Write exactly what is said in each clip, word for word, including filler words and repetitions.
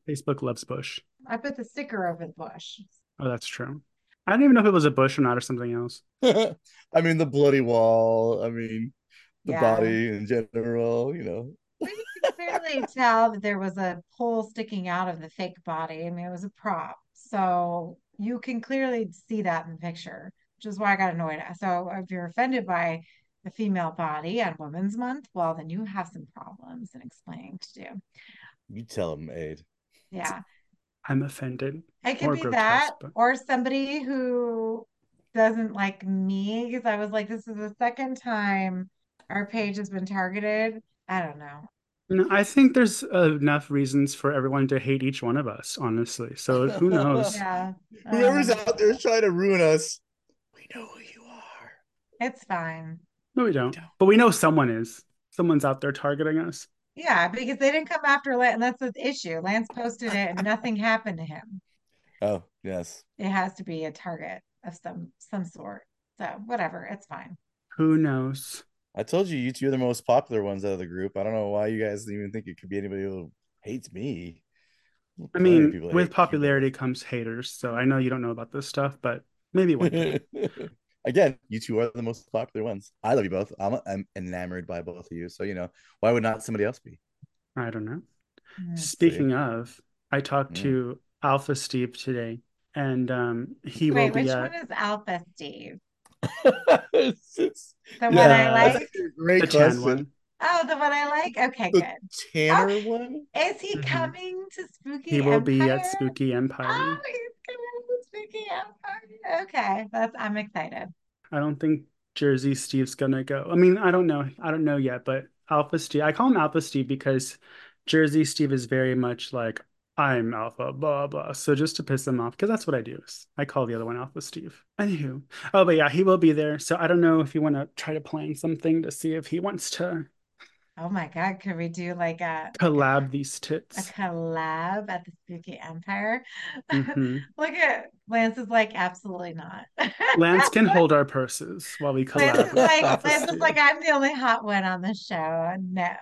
Facebook loves Bush. I put the sticker over the bush. Oh, that's true. I didn't even know if it was a bush or not or something else. I mean, the bloody wall. I mean, the Yeah. body in general. You know. But you could clearly tell that there was a pole sticking out of the fake body. I mean, it was a prop. So you can clearly see that in the picture, which is why I got annoyed. So if you're offended by the female body on Women's Month, well, then you have some problems in explaining to do. You tell him, Aid. Yeah. I'm offended It could or be that, grotesque, but or somebody who doesn't like me because I was like, this is the second time our page has been targeted. I don't know. no, I think there's enough reasons for everyone to hate each one of us, honestly. So who knows? Yeah, I don't Whoever's know. out there trying to ruin us, we know who you are. It's fine. No, we don't. But we know someone is. Someone's out there targeting us. Yeah, because they didn't come after Lance, and that's the issue. Lance posted it and nothing happened to him. Oh, yes. It has to be a target of some some sort. So whatever, it's fine. Who knows? I told you, you two are the most popular ones out of the group. I don't know why you guys even think it could be anybody who hates me. I Plenty of mean, people that with hate Cuba. popularity comes haters. So I know you don't know about this stuff, but maybe one day. Again, you two are the most popular ones. I love you both. I'm, I'm enamored by both of you. So, you know, why would not somebody else be? I don't know. Mm. See? Speaking of, I talked Mm. to Alpha Steve today, and um, he will Wait, be which one at is Alpha Steve? It's- it's- The one I yeah, the that's like? actually a great the tan question. one. Oh, the one I like? Okay, The good. Oh, Tanner one? is he Mhm. coming to He Spooky will be at Empire? Spooky Oh, Empire. he's coming to Spooky Empire. Okay, that's I'm excited. I don't think Jersey Steve's gonna go. I mean, I don't know. I don't know yet, but Alpha Steve, I call him Alpha Steve because Jersey Steve is very much like, I'm Alpha, blah, blah. So just to piss him off, because that's what I do. I call the other one Alpha Steve. Anywho. Oh, but yeah, he will be there. So I don't know if you want to try to plan something to see if he wants to Oh my God, could we do like a like a collab these a tits. collab at the Spooky Empire? Hmm. Look at Lance is like, absolutely not. Lance can hold our purses while we Lance collab is with like, Alpha Lance is like, Steve. I'm the only hot one on the show. No.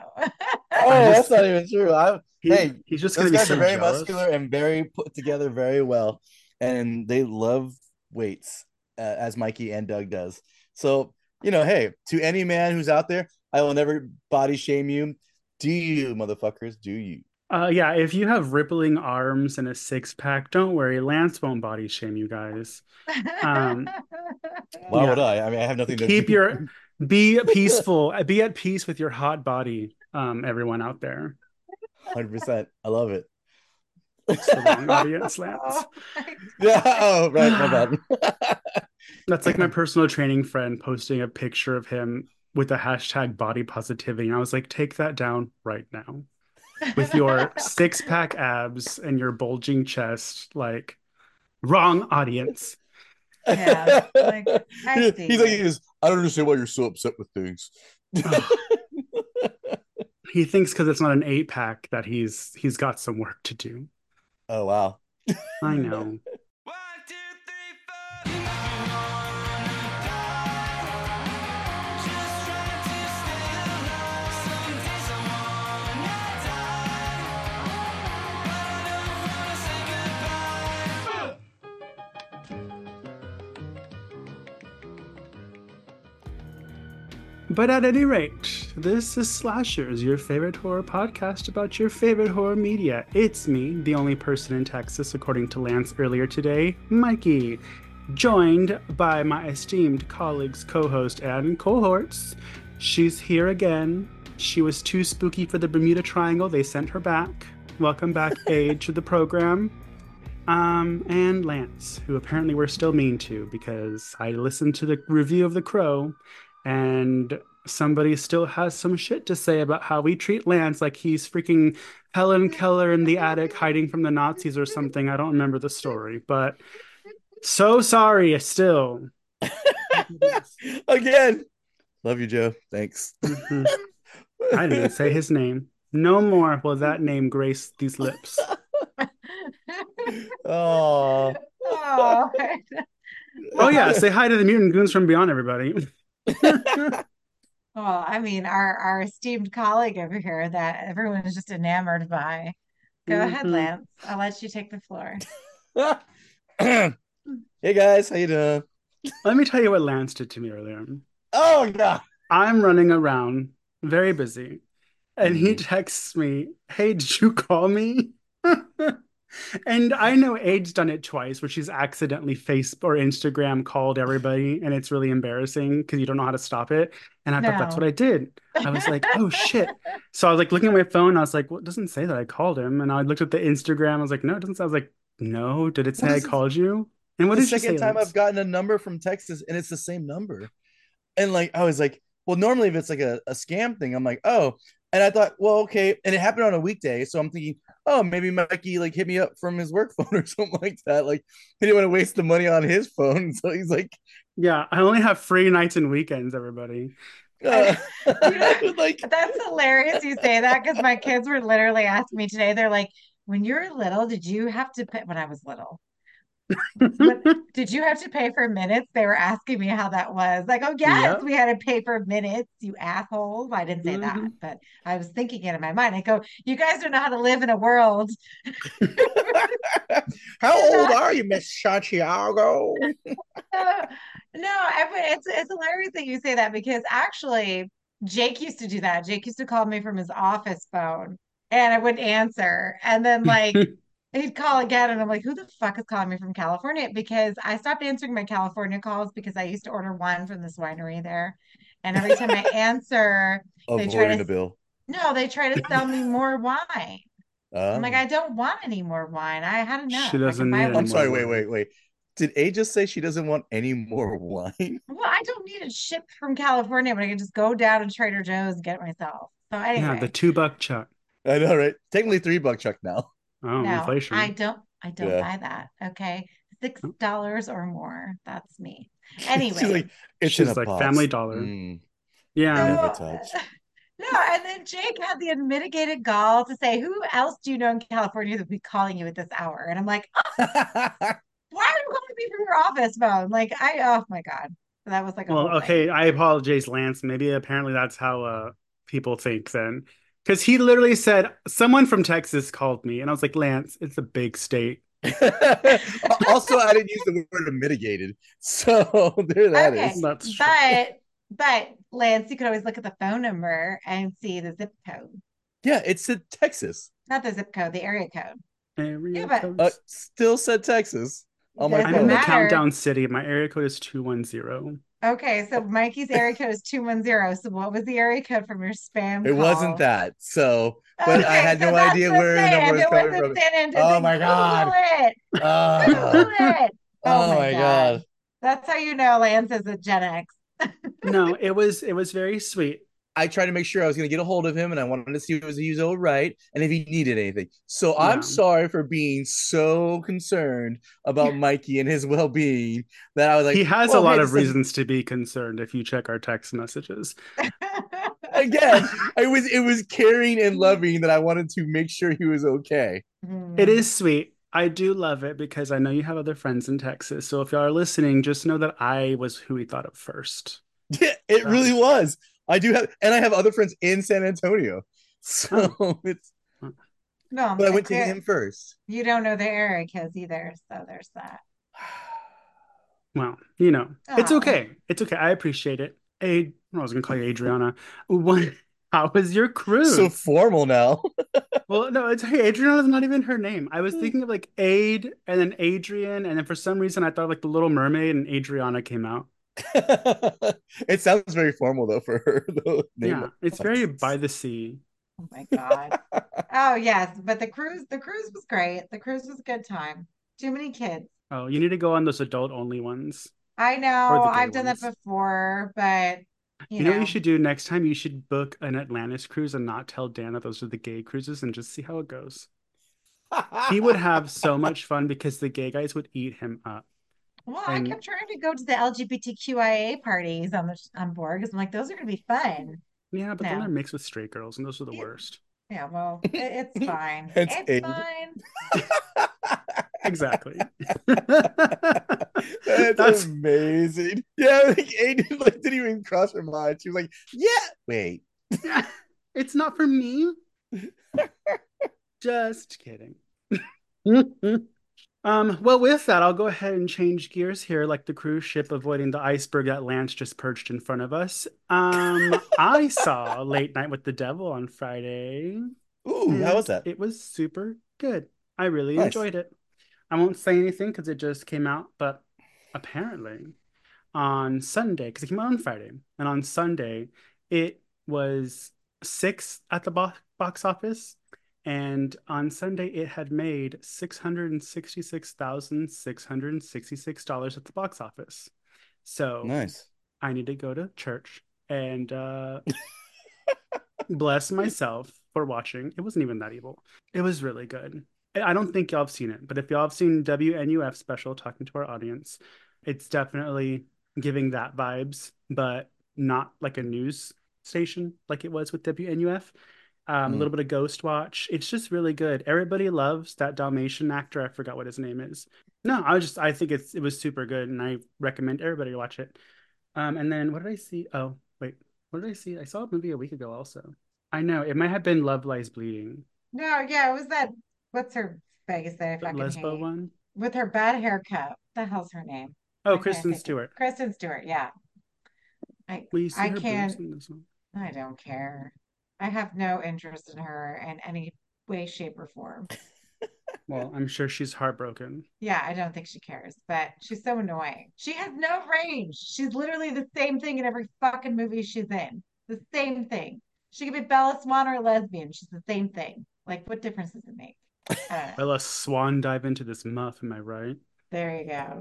I Oh, that's just, not even true. I he, hey, he's just those gonna be guys are so very jealous. muscular and very put together very well, and they love weights, uh, as Mikey and Doug does. So you know, hey, to any man who's out there, I will never body shame you. Do you, motherfuckers? Do you? Uh, yeah, if you have rippling arms and a six pack, don't worry. Lance won't body shame you guys. Um, Why would yeah, I? I mean, I have nothing to keep do. your be peaceful, be at peace with your hot body. Um, everyone out there, one hundred percent. I love it. it's the wrong audience, Lance. Oh my Yeah. God. Oh, right. My bad. That's like my personal training friend posting a picture of him with the hashtag body positivity. And I was like, take that down right now. With your six pack abs and your bulging chest, like wrong audience. Yeah, like I He- see He's like, it. he goes, I don't understand why you're so upset with things. Ugh. He thinks because it's not an eight pack that he's he's got some work to do. Oh, wow. I Hmm. know. One, two, three, four. Just trying to stay alive. Some days I wanna die, but I don't wanna say goodbye. But at any rate, this is Slashers, your favorite horror podcast about your favorite horror media. It's me, the only person in Texas, according to Lance earlier today, Mikey, joined by my esteemed colleagues, co-host, and cohorts. She's here again. She was too spooky for the Bermuda Triangle. They sent her back. Welcome back, Age, to the program. Um, and Lance, who apparently we're still mean to because I listened to the review of The Crow and somebody still has some shit to say about how we treat Lance like he's freaking Helen Keller in the attic hiding from the Nazis or something. I don't remember the story, but so sorry still. Again. Love you, Joe. Thanks. Mhm. I didn't even say his name. No more will that name grace these lips. Oh. Oh, Oh yeah, say hi to the mutant goons from beyond, everybody. well, I mean, our our esteemed colleague over here that everyone is just enamored by. Go ahead, Mhm. Lance. I'll let you take the floor. Hey guys, how you doing? Let me tell you what Lance did to me earlier. Oh god. I'm running around, very busy, and he Mhm. texts me, "Hey, did you call me?" And I know Aid's done it twice, where she's accidentally face or Instagram called everybody, and it's really embarrassing because you don't know how to stop it. And I thought that's what No. I did. I was like, "Oh shit!" So I was like looking at my phone. I was like, "Well, it doesn't say that I called him." And I looked at the Instagram. I was like, "No, it doesn't." say. I was like, "No, did it Well, say I this is called you?" And what the did you second say, time I've Lance? gotten a number from Texas and it's the same number. And like I was like, well, normally if it's like a, a scam thing, I'm like, oh. And I thought, well, okay. And it happened on a weekday. So I'm thinking, oh, maybe Mikey like hit me up from his work phone or something like that. Like he didn't want to waste the money on his phone. So he's like, Yeah, I only have free nights and weekends, everybody. uh, I, you know, like that's hilarious you say that because my kids were literally asking me today. They're like, when you were little, did you have to pay when I was little? What did you have to pay for minutes? They were asking me how that was. Like, oh yes, Yep. we had to pay for minutes, you assholes. I didn't say that, Mhm. but I was thinking it in my mind. I go, you guys don't know how to live in a world. how You're old not are you, Miss Santiago? no, no, I, it's it's hilarious that you say that because actually Jake used to do that. Jake used to call me from his office phone and I wouldn't answer. And then like he'd call again and I'm like, who the fuck is calling me from California? Because I stopped answering my California calls because I used to order wine from this winery there. And every time I answer, they try Avoiding to the bill. no, they try to sell me more wine. I'm like, Oh. I don't want any more wine. I had She enough. I can doesn't buy need any I'm one more sorry, wait, wine. wait, wait. Did A just say she doesn't want any more wine? Well, I don't need it shipped from California, but I can just go down to Trader Joe's and get it myself. So Yeah, the anyway, two buck chuck. I know, right? Technically three buck chuck now. Oh, no, I inflation. don't I don't Yeah. buy that. Okay. Six Oh, dollars or more. That's me. She's Anyway, like, it's in a she's like Family box. Dollar. Mm, Yeah. never so touch. no, and then Jake had the unmitigated gall to say, who else do you know in California that would be calling you at this hour? And I'm like, oh, why are you calling me from your office phone? Like I oh my God. That was like a Well, whole thing. okay, I apologize, Lance. Maybe apparently that's how uh people think then. Because he literally said, someone from Texas called me, and I was like, Lance, it's a big state. Also, I didn't use the word mitigated. So there that Okay, is. That's true. but but Lance, you could always look at the phone number and see the zip code. Yeah, it said Texas. Not the zip code, the area code. Yeah, Area but Uh, codes. still said Texas it on my I'm doesn't in the phone. matter. countdown city. My area code is two one zero. Okay, so Mikey's area code is two one zero. So what was the area code from your spam It wasn't call? that. So, but I Okay, had so no that's idea the where the number same. was It coming wasn't from. San Antonio. Oh my Google God. it. Google Oh, it. Oh oh my my God. God. That's how you know Lance is a Gen X. No, it was it was very sweet. I tried to make sure I was going to get a hold of him and I wanted to see if he was all right and if he needed anything. So I'm Yeah. sorry for being so concerned about Mikey and his well being that I was He like, has a well, hey, lot of just like, reasons to be concerned if you check our text messages. again, I was it was caring and loving that I wanted to make sure he was okay. It Hmm. is sweet. I do love it because I know you have other friends in Texas. So if y'all are listening, just know that I was who he thought of first. Yeah, it So, really was. I do have, and I have other friends in San Antonio. oh, So it's, No, but I I went to clear. him first. You don't know the area codes either, so there's that. well, you know, it's Oh, okay. It's okay. I appreciate it. Hey, I was gonna call you Adriana. What? How was your So cruise? formal now. Well, no, it's hey, Adriana's not even her name. I was thinking of like Aid and then Adrian, and then for some reason I thought like the Little Mermaid and Adriana came out. It sounds very formal though for her though, name Yeah, it's very by wise. the sea. oh my God. Oh yes, but the cruise, the cruise was great. The cruise was a good time. Too many kids. Oh, you need to go on those adult only ones I or know the gay I've done that ones. before, but you You know what you know, should do next time? You should book an Atlantis cruise and not tell Dan that those are the gay cruises and just see how it goes. He would have so much fun because the gay guys would eat him up. well, I And kept trying to go to the LGBTQIA parties on the on board because I'm like, those are gonna be fun. yeah, but then they're No, mixed with straight girls, and those are the it, worst. yeah, well, it, it's fine. Hence It's aid. fine. Exactly. That's That's amazing. Yeah, like Aiden like didn't even cross her mind. She was like, "Yeah, wait." it's not for me. Just kidding. Um, well, with that, I'll go ahead and change gears here, like the cruise ship avoiding the iceberg that Lance just perched in front of us. Um, I saw Late Night with the Devil on Friday, Ooh, how was and that? it was super good. I really Nice. enjoyed it. I won't say anything because it just came out, but apparently on Sunday, because it came out on Friday, and on Sunday it was six at the bo box office, and on Sunday it had made six hundred sixty-six thousand six hundred sixty-six dollars at the box office. So Nice. I need to go to church and uh, bless myself for watching. It wasn't even that evil. It was really good. I don't think y'all have seen it, but if y'all have seen W N U F special talking to our audience, it's definitely giving that vibes, but not like a news station like it was with W N U F. Um, a Mm. little bit of Ghost Watch. It's just really good. Everybody loves that Dalmatian actor. I forgot what his name is. No, I was just I think it's it was super good, and I recommend everybody watch it. Um, and then what did I see? Oh, wait, what did I see? I saw a movie a week ago also. I know it might have been Love Lies Bleeding, No, yeah, it was that. What's her face that I the fucking Lesbo hate one. with her bad haircut? What the hell's her name? Oh, Why can't I Kristen think of Stewart. Kristen Stewart? Yeah, I Will you see I her boobs can't. in this one? I don't care. I have no interest in her in any way, shape, or form. Well, I'm sure she's heartbroken. Yeah, I don't think she cares, but she's so annoying. She has no range. She's literally the same thing in every fucking movie she's in. The same thing. She could be Bella Swan or a lesbian. She's the same thing. Like, what difference does it make? I don't know. Bella Swan dive into this muff, am I right? There you go.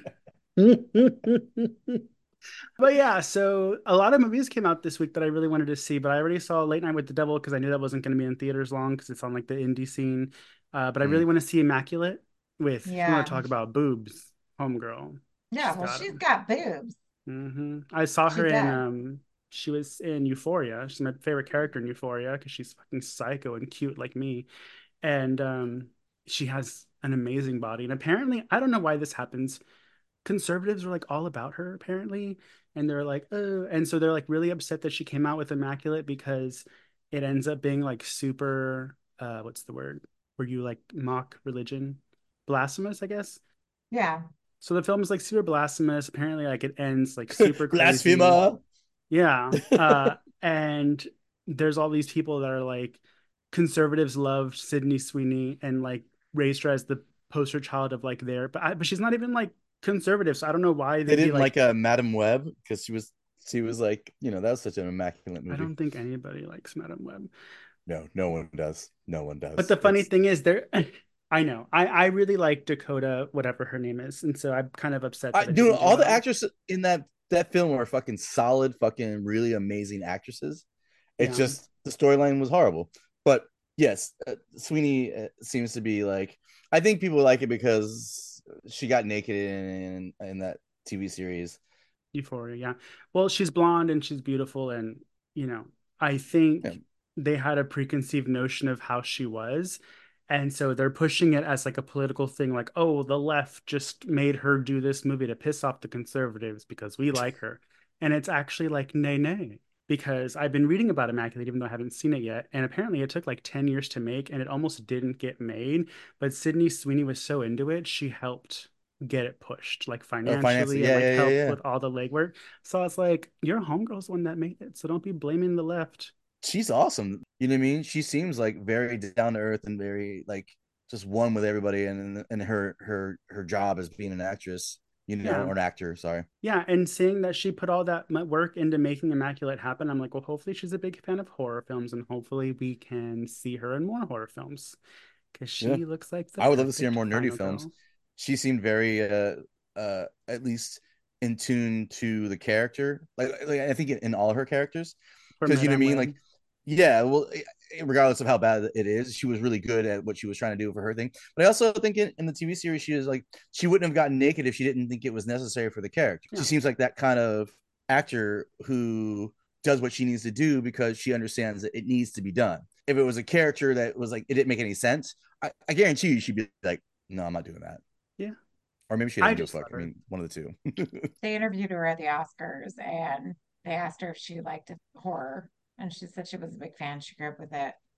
But yeah, so a lot of movies came out this week that I really wanted to see, but I already saw Late Night with the Devil because I knew that wasn't going to be in theaters long because it's on like the indie scene. Uh, but I really Mm. want to see Immaculate with, if you want Yeah. to talk about boobs, Homegirl. Yeah, She's well, got she's them. got boobs. Hmm I saw She her in, does. um, she was in Euphoria. She's my favorite character in Euphoria because she's fucking psycho and cute like me. And um, she has an amazing body. And apparently, I don't know why this happens. Conservatives were like all about her apparently, and they're like, oh, and so they're like really upset that she came out with Immaculate because it ends up being like super, uh, what's the word? Where you like mock religion, blasphemous, I guess. Yeah. So the film is like super blasphemous. Apparently, like it ends like super crazy. Blasphemer. Yeah. Uh, and there's all these people that are like conservatives loved Sydney Sweeney and like raised her as the poster child of like their, but I, but she's not even like conservative, so I don't know why They they'd be didn't like. like uh, Madam Web because she was she was like, you know, that was such an immaculate I movie. don't think anybody likes Madam Web. No, no one does. No one But does. the funny It's thing is, there. I know I I really like Dakota, whatever her name is, and so I'm kind of upset I that it dude, didn't do all the well. actresses in that that film were fucking solid, fucking really amazing actresses. It's Yeah, just the storyline was horrible. But yes, uh, Sweeney uh, seems to be like, I think people like it because she got naked in in that T V series. Euphoria. Yeah. Well, she's blonde and she's beautiful, and you know, I Yeah. think they had a preconceived notion of how she was. And so they're pushing it as like a political thing, like, oh, the left just made her do this movie to piss off the conservatives because we like her. And it's actually like, nay, nay, because I've been reading about Immaculate, even though I haven't seen it yet. And apparently it took like ten years to make and it almost didn't get made. But Sydney Sweeney was so into it, she helped get it pushed like Uh, finance. financially and Yeah, like yeah, yeah, helped yeah. with all the legwork. So it's like, your homegirl's the one that made it. So don't be blaming the left. She's awesome. You know what I mean? She seems like very down to earth and very like just one with everybody, and and her her her job as being an actress, you know, Yeah. or an actor. Sorry. Yeah, and seeing that she put all that work into making Immaculate happen, I'm like, well, hopefully she's a big fan of horror films, and hopefully we can see her in more horror films because Yeah, she looks like the I would love to see her perfect more nerdy final films. girl. She seemed very uh uh at least in tune to the character. Like, like I think in, in all her characters, For because you know what I Madame mean. Web. Like, yeah, well, regardless of how bad it is, she was really good at what she was trying to do for her thing. But I also think in, in the T V series, she was like, she wouldn't have gotten naked if she didn't think it was necessary for the character. She Yeah, seems like that kind of actor who does what she needs to do because she understands that it needs to be done. If it was a character that was like, it didn't make any sense, I, I guarantee you she'd be like, no, I'm not doing that. yeah. Or maybe she I doesn't give a just fuck. love I her. mean, one of the two. They interviewed her at the Oscars and they asked her if she liked horror. And she said she was a big fan. She grew up with it.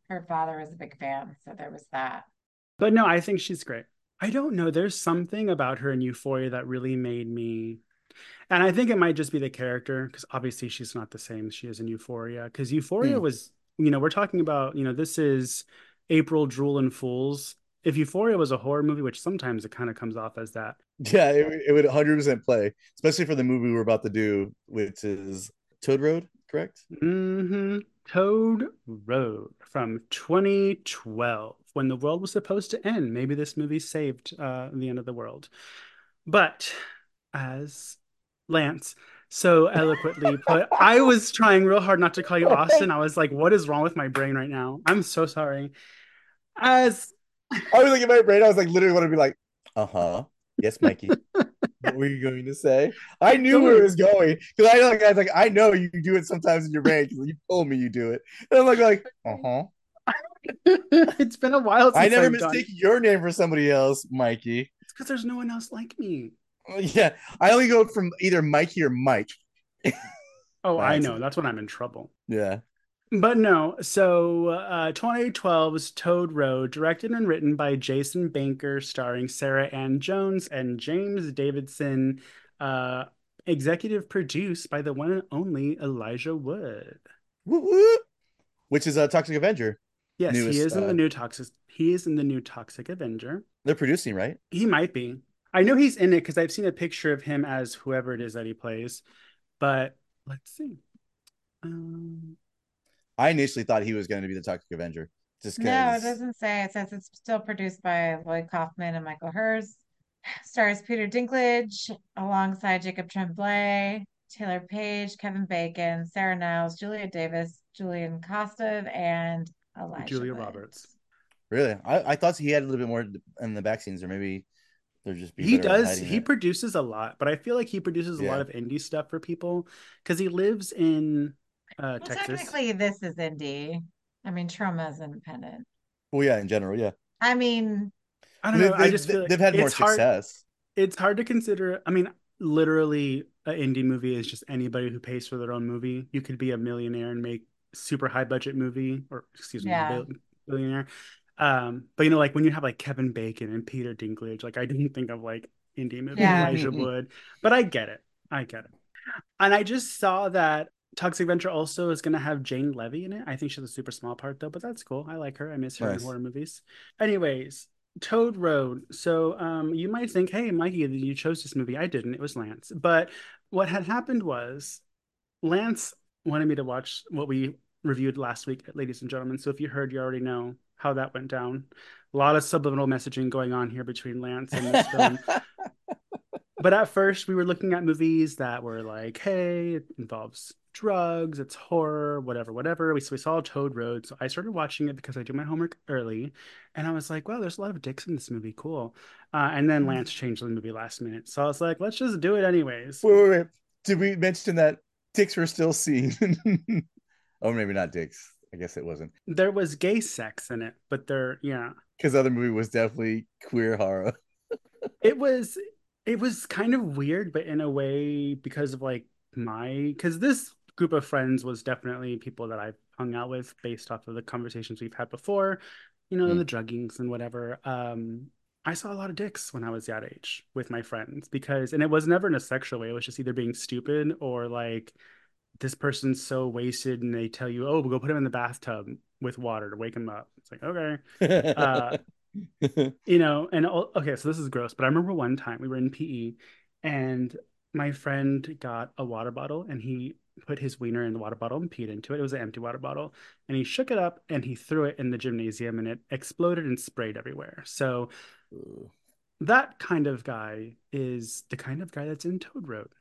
her father was a big fan, so there was that. But no, I think she's great. I don't know. There's something about her in Euphoria that really made me, and I think it might just be the character, because obviously she's not the same as she is in Euphoria. Because Euphoria Hmm. was, you know, we're talking about, you know, this is April Drool and Fools. If Euphoria was a horror movie, which sometimes it kind of comes off as that. Yeah, it, it would one hundred percent play, especially for the movie we're about to do, which is Toad Road, correct? Mm-hmm. Toad Road from twenty twelve, when the world was supposed to end. Maybe this movie saved uh, the end of the world. But as Lance so eloquently put, I was trying real hard not to call you Austin. I was like, what is wrong with my brain right now? I'm so sorry. As I was like in my brain, I was like literally want to be like, uh huh, yes, Mikey. What were you going to say? I knew where it was going because I like I was like I know you do it sometimes in your brain because you told me you do it. And I'm like like uh huh. It's been a while I since never I've done. mistake your name for somebody else, Mikey. It's because there's no one else like me. Yeah, I only go from either Mikey or Mike. Oh, By I know. accident. That's when I'm in trouble. Yeah. But no, so uh, twenty twelve's Toad Road, directed and written by Jason Banker, starring Sarah Ann Jones and James Davidson, uh, executive produced by the one and only Elijah Wood. Woo woo. Which is a Toxic Avenger. Yes, he Newest. is in the Uh, new Toxic. He is in the new Toxic Avenger. they're producing, right? He might be. I know he's in it because I've seen a picture of him as whoever it is that he plays. But let's see. Um, I initially thought he was going to be the Toxic Avenger, just No, it because. doesn't say. It says it's still produced by Lloyd Kaufman and Michael Hers. Stars Peter Dinklage alongside Jacob Tremblay, Taylor Page, Kevin Bacon, Sarah Niles, Julia Davis, Julian Kostov, and Elijah Julia Wood. Roberts. Really, I, I thought he had a little bit more in the back scenes, or maybe they're just be He better at does. hiding He it. produces a lot, but I feel like he produces a lot Yeah. of indie stuff for people because he lives in uh, Well, Texas. technically, this is indie. I mean, Trauma is independent. Well, yeah, in general, yeah. I mean, I don't They, know. I they, just feel like they've had more it's hard. success. It's hard to consider. I mean, literally, an indie movie is just anybody who pays for their own movie. You could be a millionaire and make super high budget movie, or excuse me, yeah. bill- billionaire. Um, but you know, like when you have like Kevin Bacon and Peter Dinklage, like I didn't think of like indie movie Yeah. Elijah Wood, but I get it. I get it. And I just saw that Toxic Avenger also is going to have Jane Levy in it. I think she's a super small part though, but that's cool. I like her. I miss her in Nice. horror movies. Anyways, Toad Road. So um, you might think, hey, Mikey, you chose this movie. I didn't. It was Lance. But what had happened was Lance wanted me to watch what we reviewed last week, ladies and gentlemen. So if you heard, you already know how that went down. A lot of subliminal messaging going on here between Lance and this film. But at first, we were looking at movies that were like, hey, it involves drugs, it's horror, whatever, whatever. We, so we saw Toad Road. So I started watching it because I do my homework early. And I was like, wow, there's a lot of dicks in this movie. Cool. Uh, and then Lance changed the movie last minute. So I was like, let's just do it anyways. Wait, wait, wait. Did we mention that dicks were still seen? Oh, maybe not dicks. I guess it wasn't. There was gay sex in it, but there, yeah. Because the other movie was definitely queer horror. It was it was kind of weird, but in a way because of like my because this group of friends was definitely people that I've hung out with based off of the conversations we've had before, you know, Mm. the druggings and whatever. Um, I saw a lot of dicks when I was that age with my friends because, and it was never in a sexual way. It was just either being stupid or like this person's so wasted and they tell you, oh, we'll go put him in the bathtub with water to wake him up. It's like, okay. Uh, you know, and oh, okay, so this is gross, but I remember one time we were in P E and my friend got a water bottle and he put his wiener in the water bottle and peed into it. It was an empty water bottle. And he shook it up and he threw it in the gymnasium and it exploded and sprayed everywhere. So that kind of guy is the kind of guy that's in Toad Road.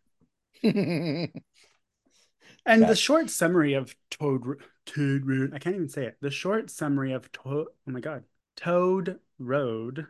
And the That- short summary of Toad Ro- Toad Road, I can't even say it. The short summary of Toad, oh my God, Toad Road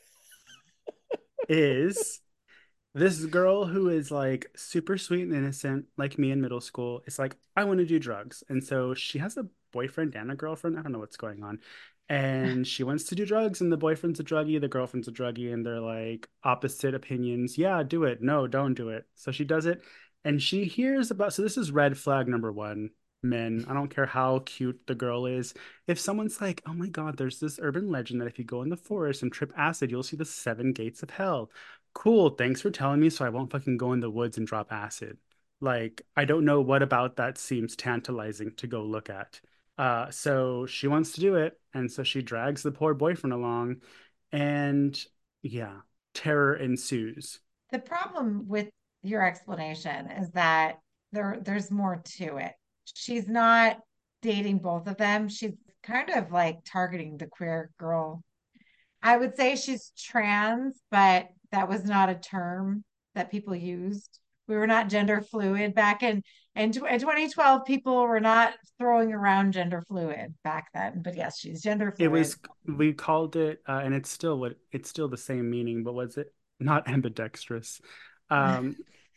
is this girl who is like super sweet and innocent, like me in middle school. It's like, I want to do drugs. And so she has a boyfriend and a girlfriend. I don't know what's going on. And she wants to do drugs, and the boyfriend's a druggie, the girlfriend's a druggie, and they're like opposite opinions. Yeah, do it. No, don't do it. So she does it. And she hears about, so this is red flag number one men. I don't care how cute the girl is. If someone's like, oh my God, there's this urban legend that if you go in the forest and trip acid, you'll see the seven gates of hell. Cool. Thanks for telling me so I won't fucking go in the woods and drop acid. Like, I don't know what about that seems tantalizing to go look at. Uh, so she wants to do it. And so she drags the poor boyfriend along. And yeah, terror ensues. The problem with your explanation is that there there's more to it. She's not dating both of them. She's kind of like targeting the queer girl. I would say she's trans, but that was not a term that people used. We were not gender fluid back in in, tw- in twenty twelve. People were not throwing around gender fluid back then. But yes, she's gender It fluid. was we called it, uh, and it's still what it's still the same meaning, but was it not ambidextrous? Um,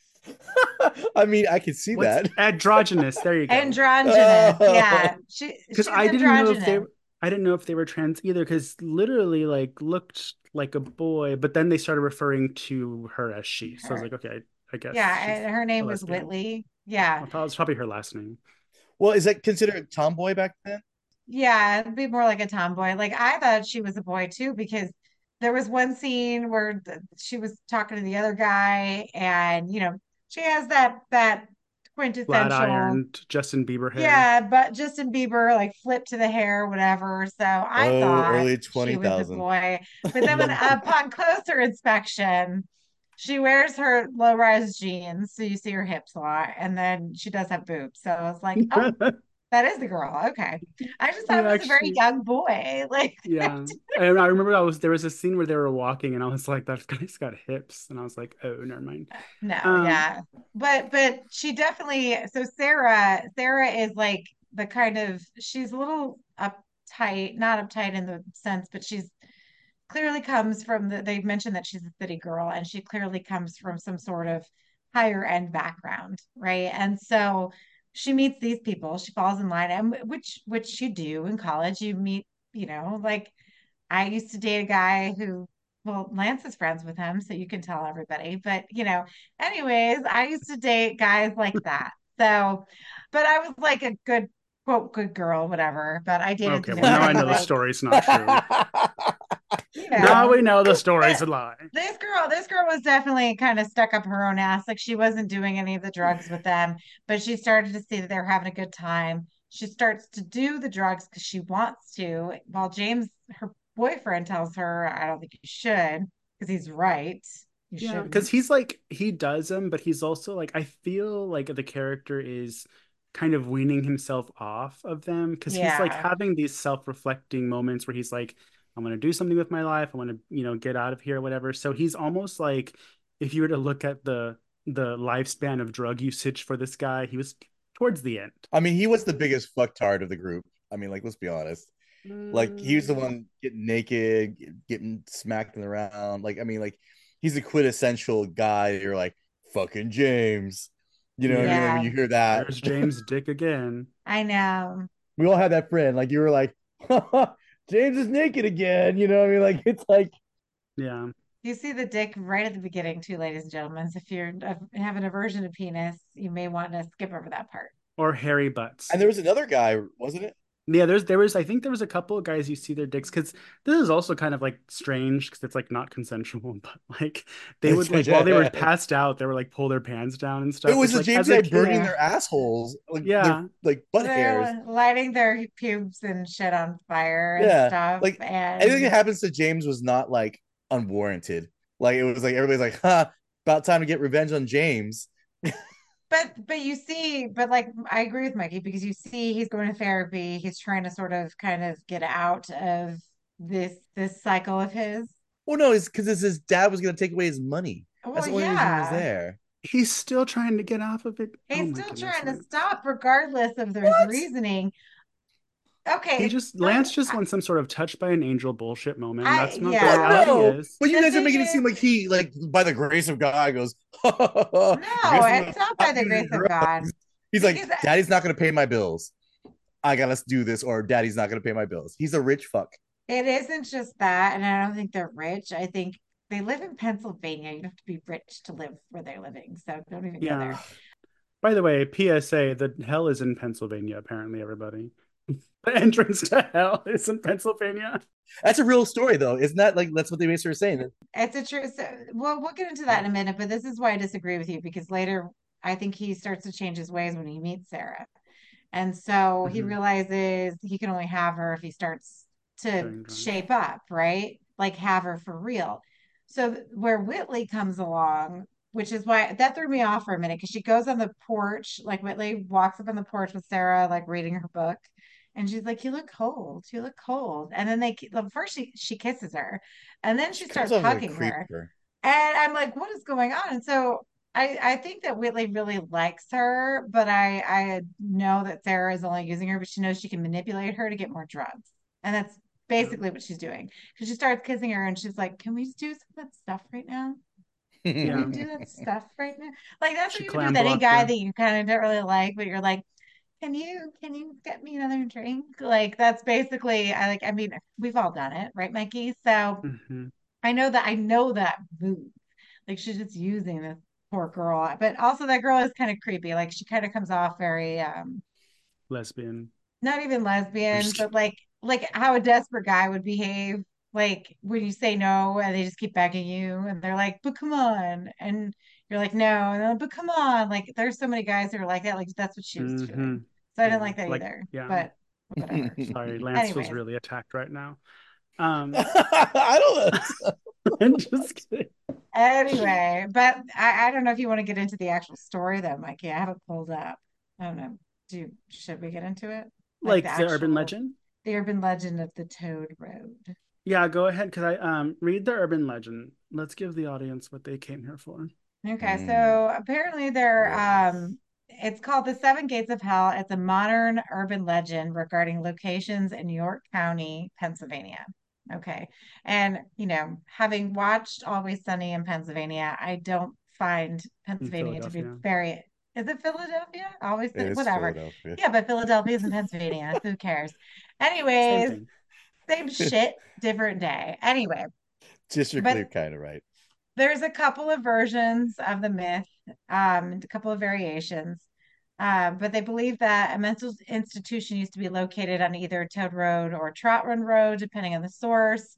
I mean, I can see what's that. androgynous? There you go. Androgynous. Yeah, she Because she's I didn't know if they androgynous. I didn't know if they were trans either, because literally like looked like a boy, but then they started referring to her as she. So I was Her, like, okay, I, I guess yeah, she's and her a name was lesbian. Whitley. Yeah, I thought it was probably her last name. Well, is that considered tomboy back then? yeah, it'd be more like a tomboy. Like I thought she was a boy too because there was one scene where th- she was talking to the other guy, and you know she has that that Flat quintessential, ironed Justin Bieber hair. yeah, but Justin Bieber like flip to the hair, whatever. So I Oh, thought early she was a twenty thousand. boy, but then when Mhm. upon closer inspection, she wears her low-rise jeans, so you see her hips a lot, and then she does have boobs. So I was like, oh, that is the girl. Okay. I just thought We it was a very actually young boy. Like, Yeah. And I remember I was there was a scene where they were walking and I was like, that guy's got hips. And I was like, oh, never mind. no, Um, yeah. But but she definitely, so Sarah, Sarah is like the kind of, she's a little uptight, not uptight in the sense, but she's clearly comes from the, they mentioned that she's a city girl and she clearly comes from some sort of higher end background, right? And so she meets these people, she falls in line, and which which you do in college. You meet, you know, like I used to date a guy who, well, Lance is friends with him, so you can tell everybody. But, you know, anyways, I used to date guys like that. So, but I was like a good, quote, good girl, whatever. But I dated okay, well now I very know the like, story's not true. you Now know, we know the story's but a lie. this girl, this girl was definitely kind of stuck up her own ass. Like she wasn't doing any of the drugs with them, but she started to see that they were having a good time. She starts to do the drugs because she wants to, while James, her boyfriend, tells her, I don't think you should, because he's right. You Yeah, because shouldn't. he's like he does them, but he's also like I feel like the character is kind of weaning himself off of them because he's like Yeah. having these self-reflecting moments where he's like, I'm gonna do something with my life. I want to, you know, get out of here, whatever. So he's almost like if you were to look at the the lifespan of drug usage for this guy, he was towards the end. I mean, he was the biggest fucktard of the group. I mean, like, let's be honest. Like, he was the Mm, one getting naked, getting smacked in the round. Like, I mean, like, he's a quintessential guy. You're like, fucking James. You know what I mean? yeah, Like, when Yeah. you hear that, there's James Dick again. I know. we all had that friend. Like, you were like, James is naked again. You know what I mean? Like, it's like, Yeah. You see the dick right at the beginning, too, ladies and gentlemen. So if you're uh, have an aversion to penis, you may want to skip over that part. Or hairy butts. and there was another guy, wasn't it? Yeah, there's there was I think there was a couple of guys you see their dicks because this is also kind of like strange because it's like not consensual, but like they would like while they were It passed out, they were like pull their pants down and stuff, was which the like James as a guy burning kid, Yeah. their assholes, like their yeah, like butt hairs. They're lighting their pubes and shit on fire and Yeah, stuff. like anything that And happens to James was not like unwarranted. Like it was like everybody's like, "Huh, about time to get revenge on James." but but you see, but like I agree with Mikey because you see he's going to therapy. He's trying to sort of kind of get out of this this cycle of his. Well, no, it's because his dad was gonna take away his money. That's Well, the only reason he was yeah. there. he's still trying to get off of it. Oh He's my still goodness, trying to Lance. stop regardless of his What? reasoning. He Okay, just first Lance just wants some sort of touched by an angel bullshit moment, and I that's not the Well, yeah. reality no, is. but you The guys are thing making it seem is, like he, like by the grace of God, goes, no, I guess I'm gonna it's not by stop the using grace of God. drugs. He's like, Because Daddy's not gonna pay my bills. I gotta do this, or Daddy's not gonna pay my bills. He's a rich fuck. it isn't just that, and I don't think they're rich. I think they live in Pennsylvania. You have to be rich to live where they're living, so don't even go Yeah. there. By the way, P S A, the hell is in Pennsylvania, apparently, everybody. The entrance to hell is in Pennsylvania. That's a real story, though. Isn't that like that's what they basically were saying? It's a true. So, well, we'll get into that in a minute, but this is why I disagree with you because later I think he starts to change his ways when he meets Sarah. And so he Mhm. realizes he can only have her if he starts to Doing drugs. shape up, right? Like have her for real. So th- where Whitley comes along, which is why that threw me off for a minute because she goes on the porch, like Whitley walks up on the porch with Sarah, like reading her book. And she's like, "You look cold. You look cold." And then they, well, first she she kisses her, and then She she comes starts off as a hugging her. creeper. And I'm like, what is going on? And so I, I think that Whitley really likes her, but I, I know that Sarah is only using her, but she knows she can manipulate her to get more drugs. And that's Yeah. basically what she's doing. Because she starts kissing her and she's like, can we just do some of that stuff right now? Can we Yeah. do that stuff right now? Like that's what She you would do clam with any blocked guy her. that you kind of don't really like, but you're like, can you can you get me another drink? Like that's basically I like I mean, we've all done it, right, Mikey? So Hmm. I know that I know that move. Like she's just using this poor girl. But also that girl is kind of creepy. Like she kind of comes off very um Lesbian. not even I'm lesbian, just kidding. but like like how a desperate guy would behave. Like when you say no and they just keep begging you and they're like, but come on. And you're like, no, and they're like, but come on. Like there's so many guys that are like that. Like that's what she was Hmm. doing. So I didn't Yeah. like that Like, either. yeah. But whatever. Sorry, Lance feels Anyways, really attacked right now. Um, I don't know. I'm just kidding. anyway, but I, I don't know if you want to get into the actual story though, Mikey. I have it pulled up. I don't know. Do should we get into it? Like the Like the urban actual legend? the urban legend of the Toad Road. Yeah, go ahead, because I um read the urban legend. Let's give the audience what they came here for. Okay, Mm, so apparently they're yes. um it's called the Seven Gates of Hell. It's a modern urban legend regarding locations in York County, Pennsylvania. Okay. And you know, having watched Always Sunny in Pennsylvania, I don't find In Pennsylvania to be Philadelphia. is it Philadelphia? Always Sunny, It's whatever. Philadelphia. Yeah, but Philadelphia is in Pennsylvania. Who cares? Same Anyways, thing. same shit, different day. Anyway, District but League kind of right. there's a couple of versions of the myth, um, a couple of variations. Uh, but they believe that a mental institution used to be located on either Toad Road or Trout Run Road, depending on the source.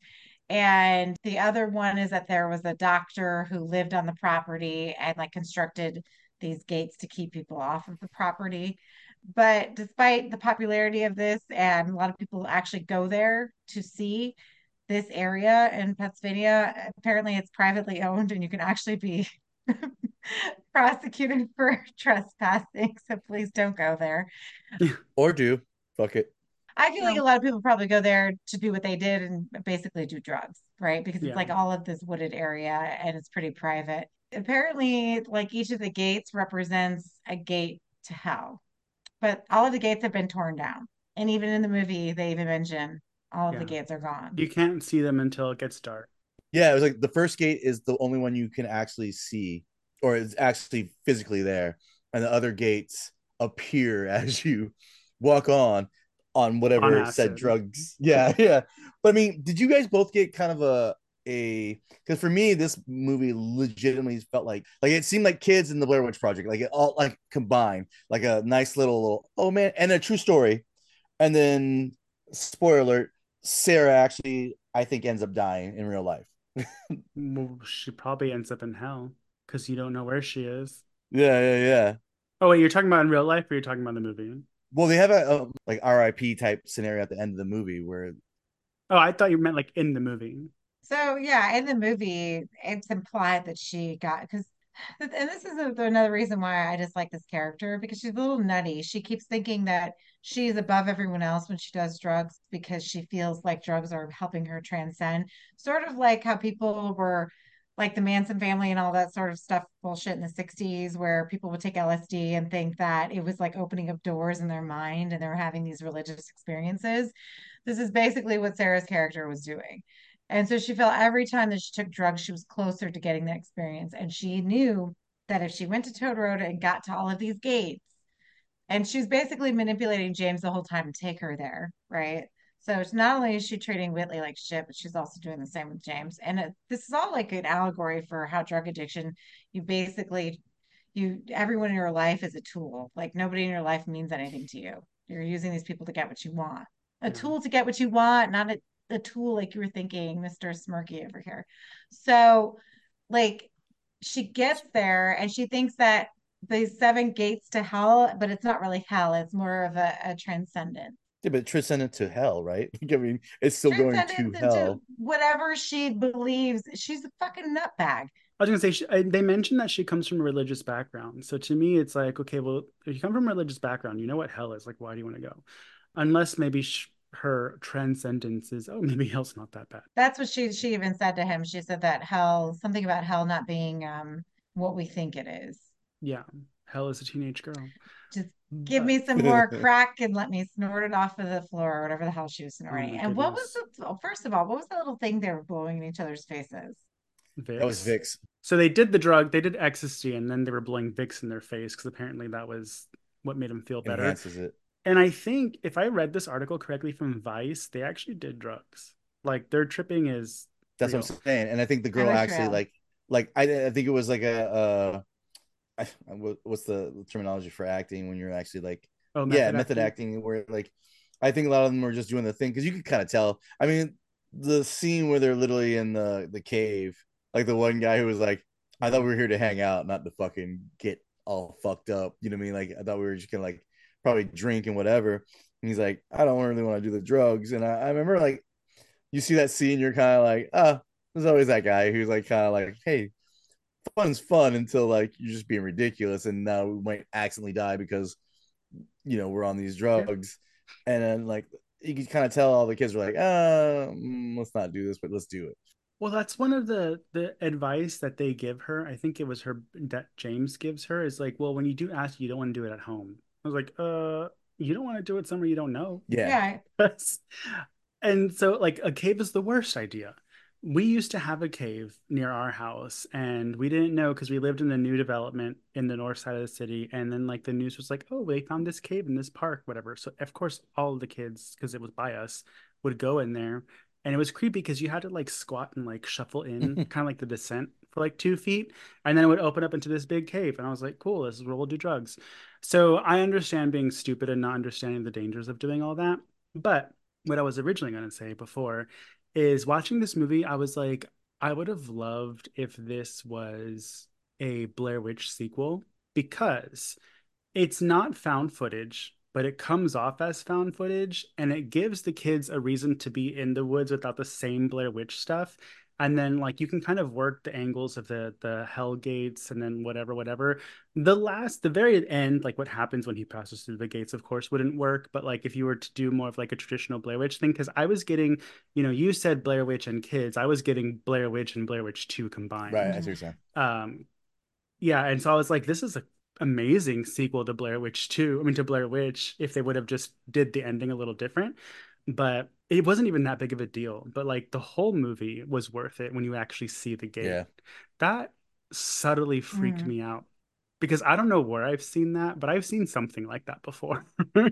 And the other one is that there was a doctor who lived on the property and like constructed these gates to keep people off of the property. But despite the popularity of this, and a lot of people actually go there to see this area in Pennsylvania, apparently it's privately owned and you can actually be prosecuted for trespassing. So please don't go there. Or do. Fuck it. I feel like a Well, lot of people probably go there to do what they did and basically do drugs, right? Because it's yeah. like all of this wooded area and it's pretty private. Apparently, like each of the gates represents a gate to hell, but all of the gates have been torn down. And even in the movie, they even mention all of the Yeah. gates are gone. You can't see them until it gets dark. Yeah, it was like the first gate is the only one you can actually see, or is actually physically there, and the other gates appear as you walk on on On whatever said acid. drugs. Yeah, yeah. But I mean, did you guys both get kind of a a because for me this movie legitimately felt like like it seemed like kids in the Blair Witch Project, like it all like combined, like a nice little, little oh man, and a true story. And then spoiler alert, Sarah actually I think ends up dying in real life. Well, she probably ends up in hell because you don't know where she is. Yeah, yeah, yeah. Oh, wait, you're talking about in real life or you're talking about the movie? Well, they have a, a like R I P type scenario at the end of the movie where Oh, I thought you meant like in the movie. So yeah, in the movie, it's implied that she got because, and this is a- another reason why I dislike this character because she's a little nutty. She keeps thinking that she's above everyone else when she does drugs because she feels like drugs are helping her transcend. Sort of like how people were like the Manson family and all that sort of stuff bullshit in the sixties where people would take L S D and think that it was like opening up doors in their mind and they were having these religious experiences. This is basically what Sarah's character was doing. And so she felt every time that she took drugs, she was closer to getting that experience. And she knew that if she went to Toad Road and got to all of these gates, and she was basically manipulating James the whole time to take her there, right? So it's not only is she treating Whitley like shit, but she's also doing the same with James. And it, this is all like an allegory for how drug addiction, you basically You, everyone in your life is a tool. Like nobody in your life means anything to you. You're using these people to get what you want. A Yeah. tool to get what you want, not a, a tool like you were thinking, Mister Smirky over here. So, like, she gets there and she thinks that the seven gates to hell, but it's not really hell. It's more of a, a transcendent. Yeah, but transcendent to hell, right? I mean, it's still going to Transcendent into hell. whatever she believes. She's a fucking nutbag. I was gonna say she, I, they mentioned that she comes from a religious background. So to me, it's like, okay, well, if you come from a religious background, you know what hell is. Like, why do you want to go? Unless maybe sh her transcendence is, oh, maybe hell's not that bad. That's what she she even said to him. She said that hell, something about hell not being um what we think it is. Yeah, hell is a teenage girl. Just give But me some more crack and let me snort it off of the floor or whatever the hell she was oh snorting. my And what was goodness, the, oh, first of all, what was the little thing they were blowing in each other's faces? That was Vicks. Vicks. So they did the drug, they did ecstasy, and then they were blowing Vicks in their face because apparently that was what made them feel better. Enhances it. And I think if I read this article correctly from Vice, they actually did drugs. Like their tripping is That's real. what I'm saying. And I think the I girl know actually Trail. like like I, I think it was like a uh I, what- what's the terminology for acting when you're actually like Oh, yeah method method acting. acting where like I think a lot of them were just doing the thing because you could kind of tell. I mean, the scene where they're literally in the the cave, like the one guy who was like, I thought we were here to hang out, not to fucking get all fucked up. You know what I mean? Like I thought we were just gonna like probably drink and whatever. And he's like, I don't really want to do the drugs. And I, I remember like you see that scene, you're kind of like, ah, there's always that guy who's like kind of like, hey, fun's fun until like you're just being ridiculous, and now we might accidentally die because you know we're on these Yeah. drugs, and then like you can kind of tell all the kids were like, ah, mm, let's not do this, but let's do it. Well, that's one of the the advice that they give her. I think it was her that James gives her is like, well, when you do ask, you don't want to do it at home. I was like, uh, you don't want to do it somewhere you don't know. Yeah, Yeah, And so, like, a cave is the worst idea. We used to have a cave near our house, and we didn't know because we lived in a new development in the north side of the city. And then, like, the news was like, oh, they found this cave in this park, whatever. So, of course, all of the kids, because it was by us, would go in there. And it was creepy because you had to, like, squat and, like, shuffle in, kind of like the descent for like two feet. And then it would open up into this big cave. And I was like, cool, this is where we'll do drugs. So, I understand being stupid and not understanding the dangers of doing all that. But what I was originally going to say before is watching this movie, I was like, I would have loved if this was a Blair Witch sequel because it's not found footage, but it comes off as found footage and it gives the kids a reason to be in the woods without the same Blair Witch stuff. And then like you can kind of work the angles of the the hell gates and then whatever, whatever. The last, the very end, like what happens when he passes through the gates, of course, wouldn't work. But like if you were to do more of like a traditional Blair Witch thing, because I was getting, you know, you said Blair Witch and kids, I was getting Blair Witch and Blair Witch two combined. right. I see what you're saying. Um, yeah, and so I was like, this is a amazing sequel to Blair Witch two. I mean, to Blair Witch, if they would have just did the ending a little different. But it wasn't even that big of a deal. But like the whole movie was worth it when you actually see the gate. Yeah, That subtly freaked mm. me out because I don't know where I've seen that, but I've seen something like that before.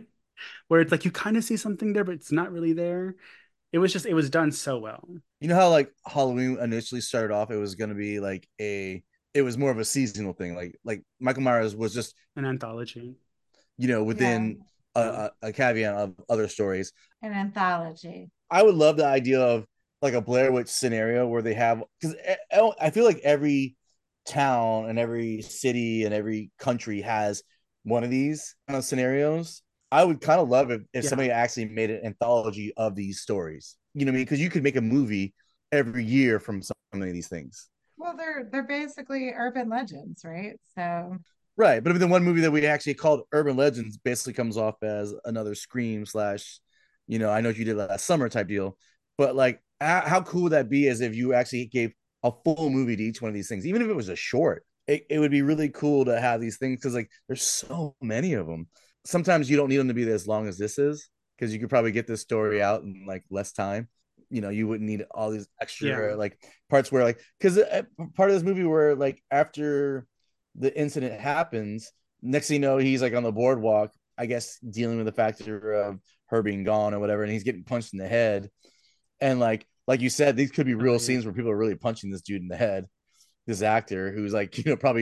Where it's like you kind of see something there, but it's not really there. It was just, it was done so well. you know how like Halloween initially started off, it was gonna be like a, it was more of a seasonal thing. Like like Michael Myers was just An anthology. you know Yeah, within a, a, a caveat of other stories. an anthology. I would love the idea of like a Blair Witch scenario where they have because I feel like every town and every city and every country has one of these kind of scenarios. I would kind of love if, if Yeah. somebody actually made an anthology of these stories. You know what I mean? Because you could make a movie every year from some of these things. Well, they're they're basically urban legends, right? So Right. But if the one movie that we actually called Urban Legends basically comes off as another Scream slash, you know, I know what you did last summer type deal. But like, how, how cool would that be as if you actually gave a full movie to each one of these things, even if it was a short? It, it would be really cool to have these things because like there's so many of them. Sometimes you don't need them to be as long as this is because you could probably get this story out in like less time. You know, you wouldn't need all these extra Yeah. like parts where like because part of this movie where like after the incident happens, next thing you know, he's like on the boardwalk, I guess dealing with the factor of her being gone or whatever, and he's getting punched in the head. And like like you said, these could be Oh, real yeah. scenes where people are really punching this dude in the head, this actor who's like, you know, probably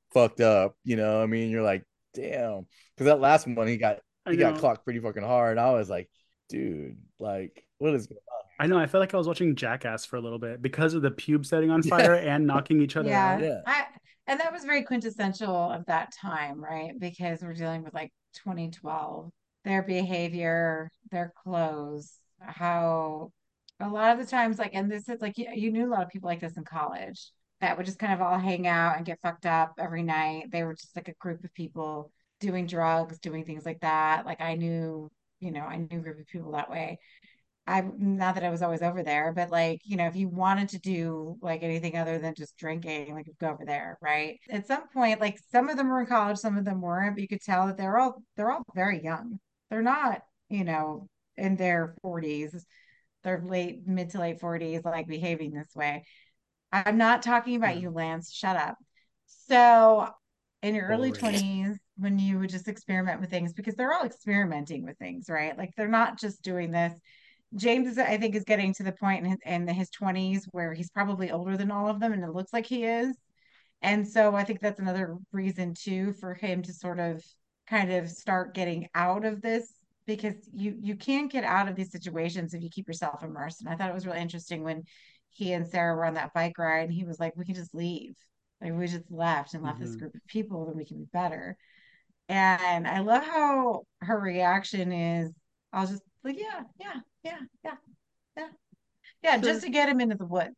fucked up. You know, I mean, you're like, damn, because that last one he got I he got know. clocked pretty fucking hard. I was like, dude, like, what is going on? I know. I felt like I was watching Jackass for a little bit because of the pubes setting on Yeah, fire and knocking each other Yeah. out. yeah, I and that was very quintessential of that time, right? Because we're dealing with like twenty twelve, their behavior, their clothes, how a lot of the times, like, and this is like you, you knew a lot of people like this in college that would just kind of all hang out and get fucked up every night. They were just like a group of people doing drugs, doing things like that. Like I knew, you know, I knew a group of people that way. I not that I was always over there, but like, you know, if you wanted to do like anything other than just drinking, like go over there, right? At some point, like some of them were in college, some of them weren't, but you could tell that they're all they're all very young. They're not, you know, in their forties. They're late, mid to late forties, like behaving this way. I'm not talking about Yeah. you, Lance. Shut up. So in your early Boring. twenties, when you would just experiment with things, because they're all experimenting with things, right? Like they're not just doing this. James is, I think, is getting to the point in his, in his twenties where he's probably older than all of them, and it looks like he is. And so I think that's another reason too for him to sort of kind of start getting out of this because you you can't get out of these situations if you keep yourself immersed. And I thought it was really interesting when he and Sarah were on that bike ride, and he was like, "We can just leave. Like we just left and left this Hmm. group of people, then we can be better." And I love how her reaction is, "I'll just like, yeah, yeah, yeah, yeah, yeah." Yeah, just Sure. to get him into the woods.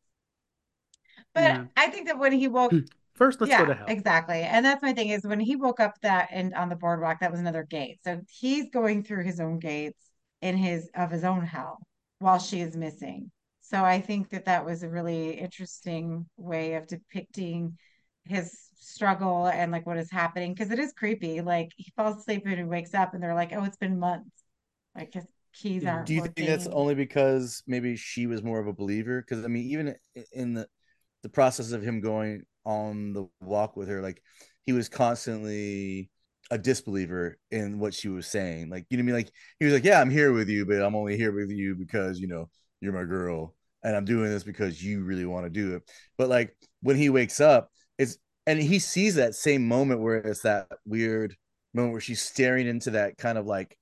But Yeah. I think that when he woke, First, let's go yeah, to hell. exactly. And that's my thing is when he woke up that and on the boardwalk, that was another gate. So he's going through his own gates in his of his own hell while she is missing. So I think that that was a really interesting way of depicting his struggle and like what is happening because it is creepy. Like he falls asleep and he wakes up and they're like, "Oh, it's been months. Like his keys Yeah. aren't do you think that's working." only because maybe she was more of a believer? Because I mean, even in the the process of him going on the walk with her, like he was constantly a disbeliever in what she was saying. Like, you know what I mean? Like he was like, yeah, I'm here with you, but I'm only here with you because, you know, you're my girl. And I'm doing this because you really want to do it. But like when he wakes up, it's and he sees that same moment where it's that weird moment where she's staring into that kind of like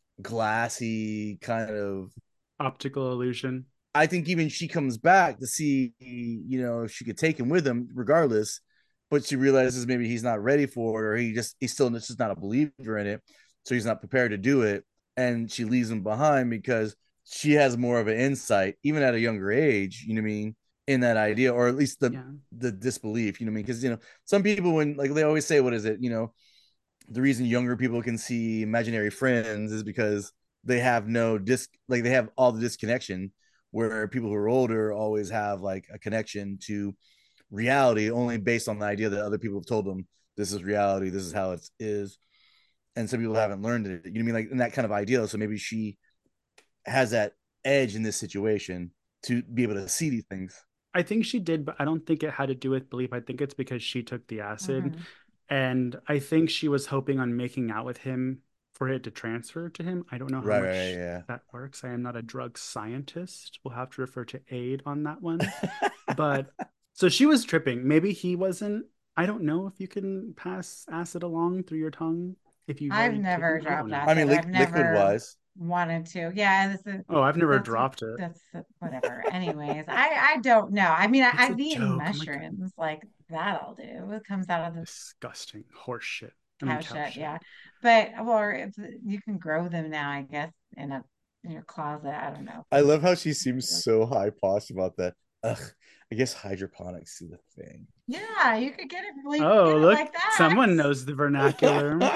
glassy kind of Optical illusion. I think even she comes back to see, you know, if she could take him with him regardless, but she realizes maybe he's not ready for it or he just he's still just not a believer in it, so he's not prepared to do it, and she leaves him behind because she has more of an insight, even at a younger age, you know what I mean, in that idea, or at least the Yeah. the disbelief, you know what I mean, because you know some people when like they always say, what is it, you know, the reason younger people can see imaginary friends is because they have no disc like they have all the disconnection where people who are older always have like a connection to reality only based on the idea that other people have told them this is reality, this is how it is, and some people haven't learned it, you know what I mean, like in that kind of ideal, so maybe she has that edge in this situation to be able to see these things. I think she did, but I don't think it had to do with belief. I think it's because she took the acid. Mhm. And I think she was hoping on making out with him for it to transfer to him. I don't know how Right, right, much yeah. that works. I am not a drug scientist. We'll have to refer to Aid on that one. But so she was tripping. Maybe he wasn't. I don't know if you can pass acid along through your tongue if you've I've already never taken. I don't dropped know. I mean acid. li- I've liquid never wise. wanted to. Yeah, this is Oh, I've never that's what dropped it. that's whatever. Anyways, I I don't know. I mean, I, It's a I've eaten joke. Oh my God. mushrooms like that'll do. It comes out of the Disgusting horse shit. I mean, cow cow shit, shit. yeah. But or if you can grow them now, I guess in a in your closet. I don't know. I love how she seems so high posh about that. Ugh, I guess hydroponics is a thing. Yeah, you could get it. Well, you could Oh, get it look. like that. Someone knows the vernacular.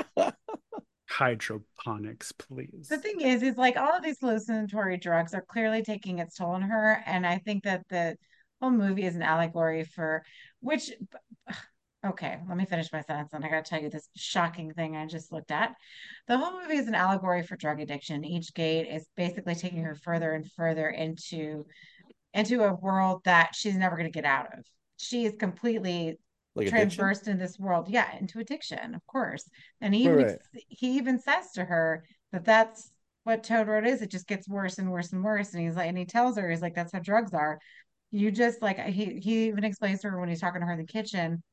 Hydroponics, The please. thing is, is like all of these hallucinatory drugs are clearly taking its toll on her. And I think that the whole movie is an allegory for which, okay, let me finish my sentence. And I got to tell you this shocking thing I just looked at. The whole movie is an allegory for drug addiction. Each gate is basically taking her further and further into into a world that she's never going to get out of. She is completely Like addiction? transversed in this world, yeah, into addiction, of course. And he Right, even right. he even says to her that that's what Toad Road is. It just gets worse and worse and worse. And he's like, and he tells her, he's like, that's how drugs are. You just like he he even explains to her when he's talking to her in the kitchen.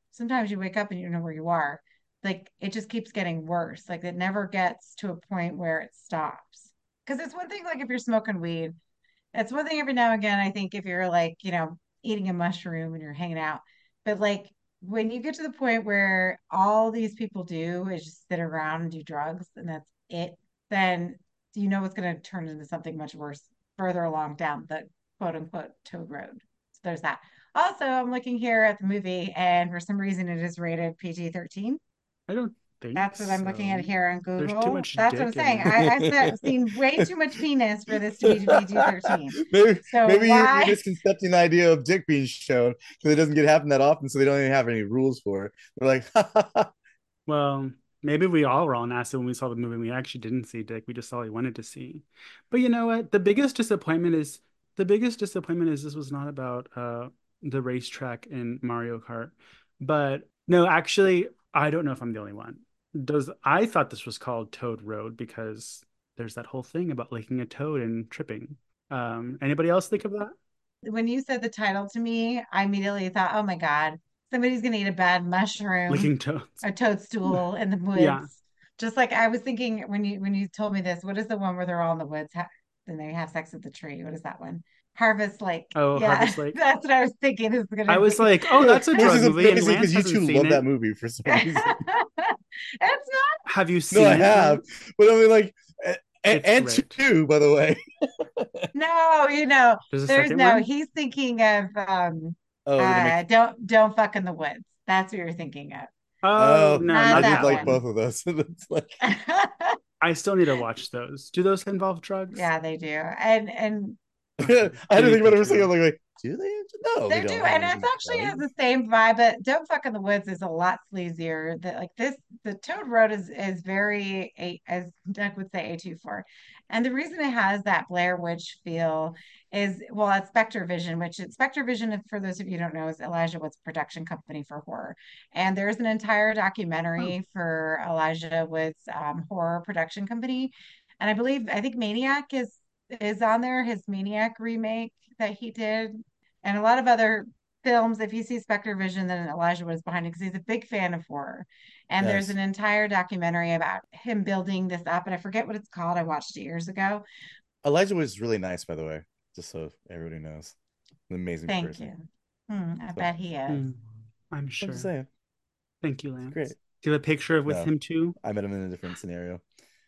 sometimes you wake up and you don't know where you are. Like it just keeps getting worse. Like it never gets to a point where it stops. Because it's one thing, like if you're smoking weed, it's one thing every now and again, I think if you're like, you know, eating a mushroom and you're hanging out. But like when you get to the point where all these people do is just sit around and do drugs and that's it, then you know it's going to turn into something much worse further along down the quote unquote Toad Road. So there's that. Also, I'm looking here at the movie and for some reason it is rated P G thirteen. I don't think That's what I'm looking at so. here on There's too Google. much That's what I'm dick in saying. it. I, I said, I've seen way too much penis for this to be P G thirteen. maybe So maybe you're, you're why? misconcepting the idea of dick being shown because it doesn't get happen that often, so they don't even have any rules for it. They're like, Well, maybe we all were on acid when we saw the movie. We actually didn't see Dick. We just saw what we wanted to see. But you know what? The biggest disappointment is the biggest disappointment is this was not about uh the racetrack in Mario Kart. But no, actually, I don't know if I'm the only one. Does I thought this was called Toad Road because there's that whole thing about licking a toad and tripping. Um, anybody else think of that? When you said the title to me, I immediately thought, oh my God, somebody's gonna eat a bad mushroom, Licking toads. a toadstool in the Yeah. woods. Just like I was thinking when you when you told me this, what is the one where they're all in the woods? Ha then they have sex at the tree. What is that one? Harvest Lake. Oh, Yeah, Harvest Lake. that's what I was thinking is I gonna was be. like, oh, that's a which drug is movie, and amazing Lance because you hasn't two seen love it. that movie for some reason. It's not. Have you No, seen I it, have, Lance? but I mean, like, and, It's and great. two, by the way. No, you know, There's a there's second no. one? He's thinking of um Oh, they uh make. don't don't fuck in the woods. That's what you're thinking of. Oh, Oh, no, I Not not did that that like one. both one. of those. It's like, I still need to watch those. Do those involve drugs? Yeah, they do. And and I Okay. had to Maybe think about it for a future. second. I'm like, wait, do they? No, they they do. don't have And it's anything actually has drugs. the same vibe, but Don't Fuck in the Woods is a lot sleazier. That like this the Toad Road is is very a as Doug would say A twenty-four. And the reason it has that Blair Witch feel is well, it's Spectre Vision, which it's Spectre Vision, for those of you who don't know, is Elijah Wood's production company for horror. And there's an entire Oh, documentary for Elijah Wood's um, horror production company. And I believe I think Maniac is is on there, his Maniac remake that he did, and a lot of other films. If you see Spectre Vision, then Elijah was behind it because he's a big fan of horror. And there's Nice. an entire documentary about him building this up, and I forget what it's called. I watched it years ago. Elijah was really nice, by the way, just so everybody knows. An amazing Thank person. you. Hmm, I So bet he is. hmm, I'm I'm just sure. saying, Thank you, it's great. Lance. Do you have a picture of with No, him too? I met him in a different scenario.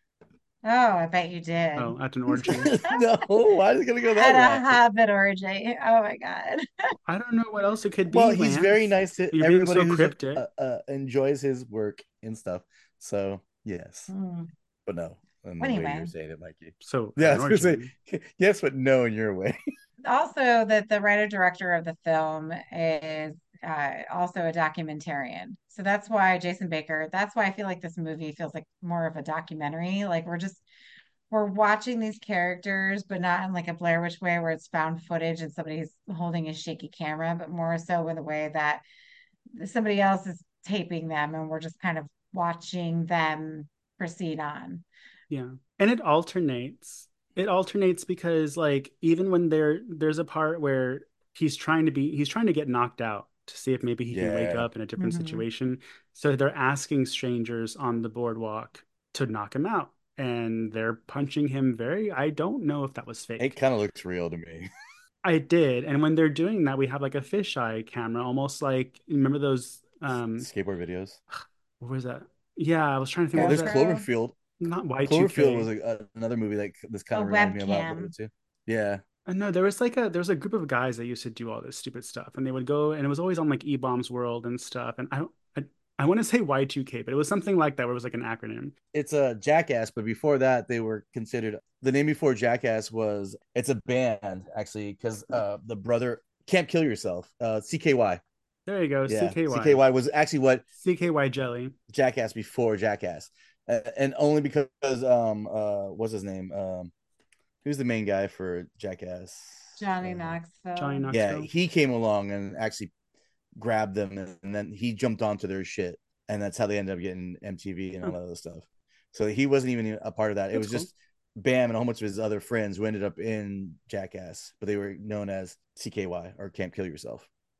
Oh, I bet you did. Oh, at an orgy. No, why is it gonna go that At a route? Hobbit orgy. Oh my God. I don't know what else it could Well, be, he's very Lance. nice to You're being everybody so who's a, cryptic. uh, uh, enjoys his work and stuff. So yes, Hmm. but no, in the way Anyway, you're saying it, Mikey. So Yeah, at I an was gonna say orgy. yes, but no in your way. also that the writer director of the film is uh, also a documentarian. So that's why Jason Baker, that's why I feel like this movie feels like more of a documentary. Like we're just we're watching these characters, but not in like a Blair Witch way where it's found footage and somebody's holding a shaky camera, but more so in the way that somebody else is taping them and we're just kind of watching them proceed on. Yeah. And it alternates. It alternates because like even when there there's a part where he's trying to be he's trying to get knocked out to see if maybe he can wake Yeah, up in a different Mhm. situation. So they're asking strangers on the boardwalk to knock him out. And they're punching him very, I don't know if that was it fake. kind of looks real to me. I did. And when they're doing that, we have like a fisheye camera, almost like remember those um Skateboard videos. what was that? Yeah, I was trying to think Yeah, what was there's that? GoPro, Cloverfield. Not Cloverfield Y two K. was a, a- another movie that this a kind of reminded me about a little webcam. bit too. Yeah, Uh, no, there was like a there was a group of guys that used to do all this stupid stuff, and they would go, and it was always on like E-Bombs World and stuff. And I don't, I, I want to say Y two K, but it was something like that, where it was like an acronym. it's a Jackass, but before that, they were considered the name before Jackass was it's a band actually because uh the brother Can't Kill Yourself, uh C K Y. There you go, Yeah, C K Y, C K Y was actually what C K Y Jelly. Jackass before Jackass, uh, and only because um uh what's his name um who's the main guy for Jackass? Johnny Uh, Johnny Knoxville. yeah, Knoxville. he came along and actually grabbed them, and then he jumped onto their shit, and that's how they ended up getting M T V and all Huh, that other stuff. So he wasn't even a part of that. It that's was cool. just Bam and a whole bunch of his other friends who ended up in Jackass, but they were known as C K Y or Can't Kill Yourself.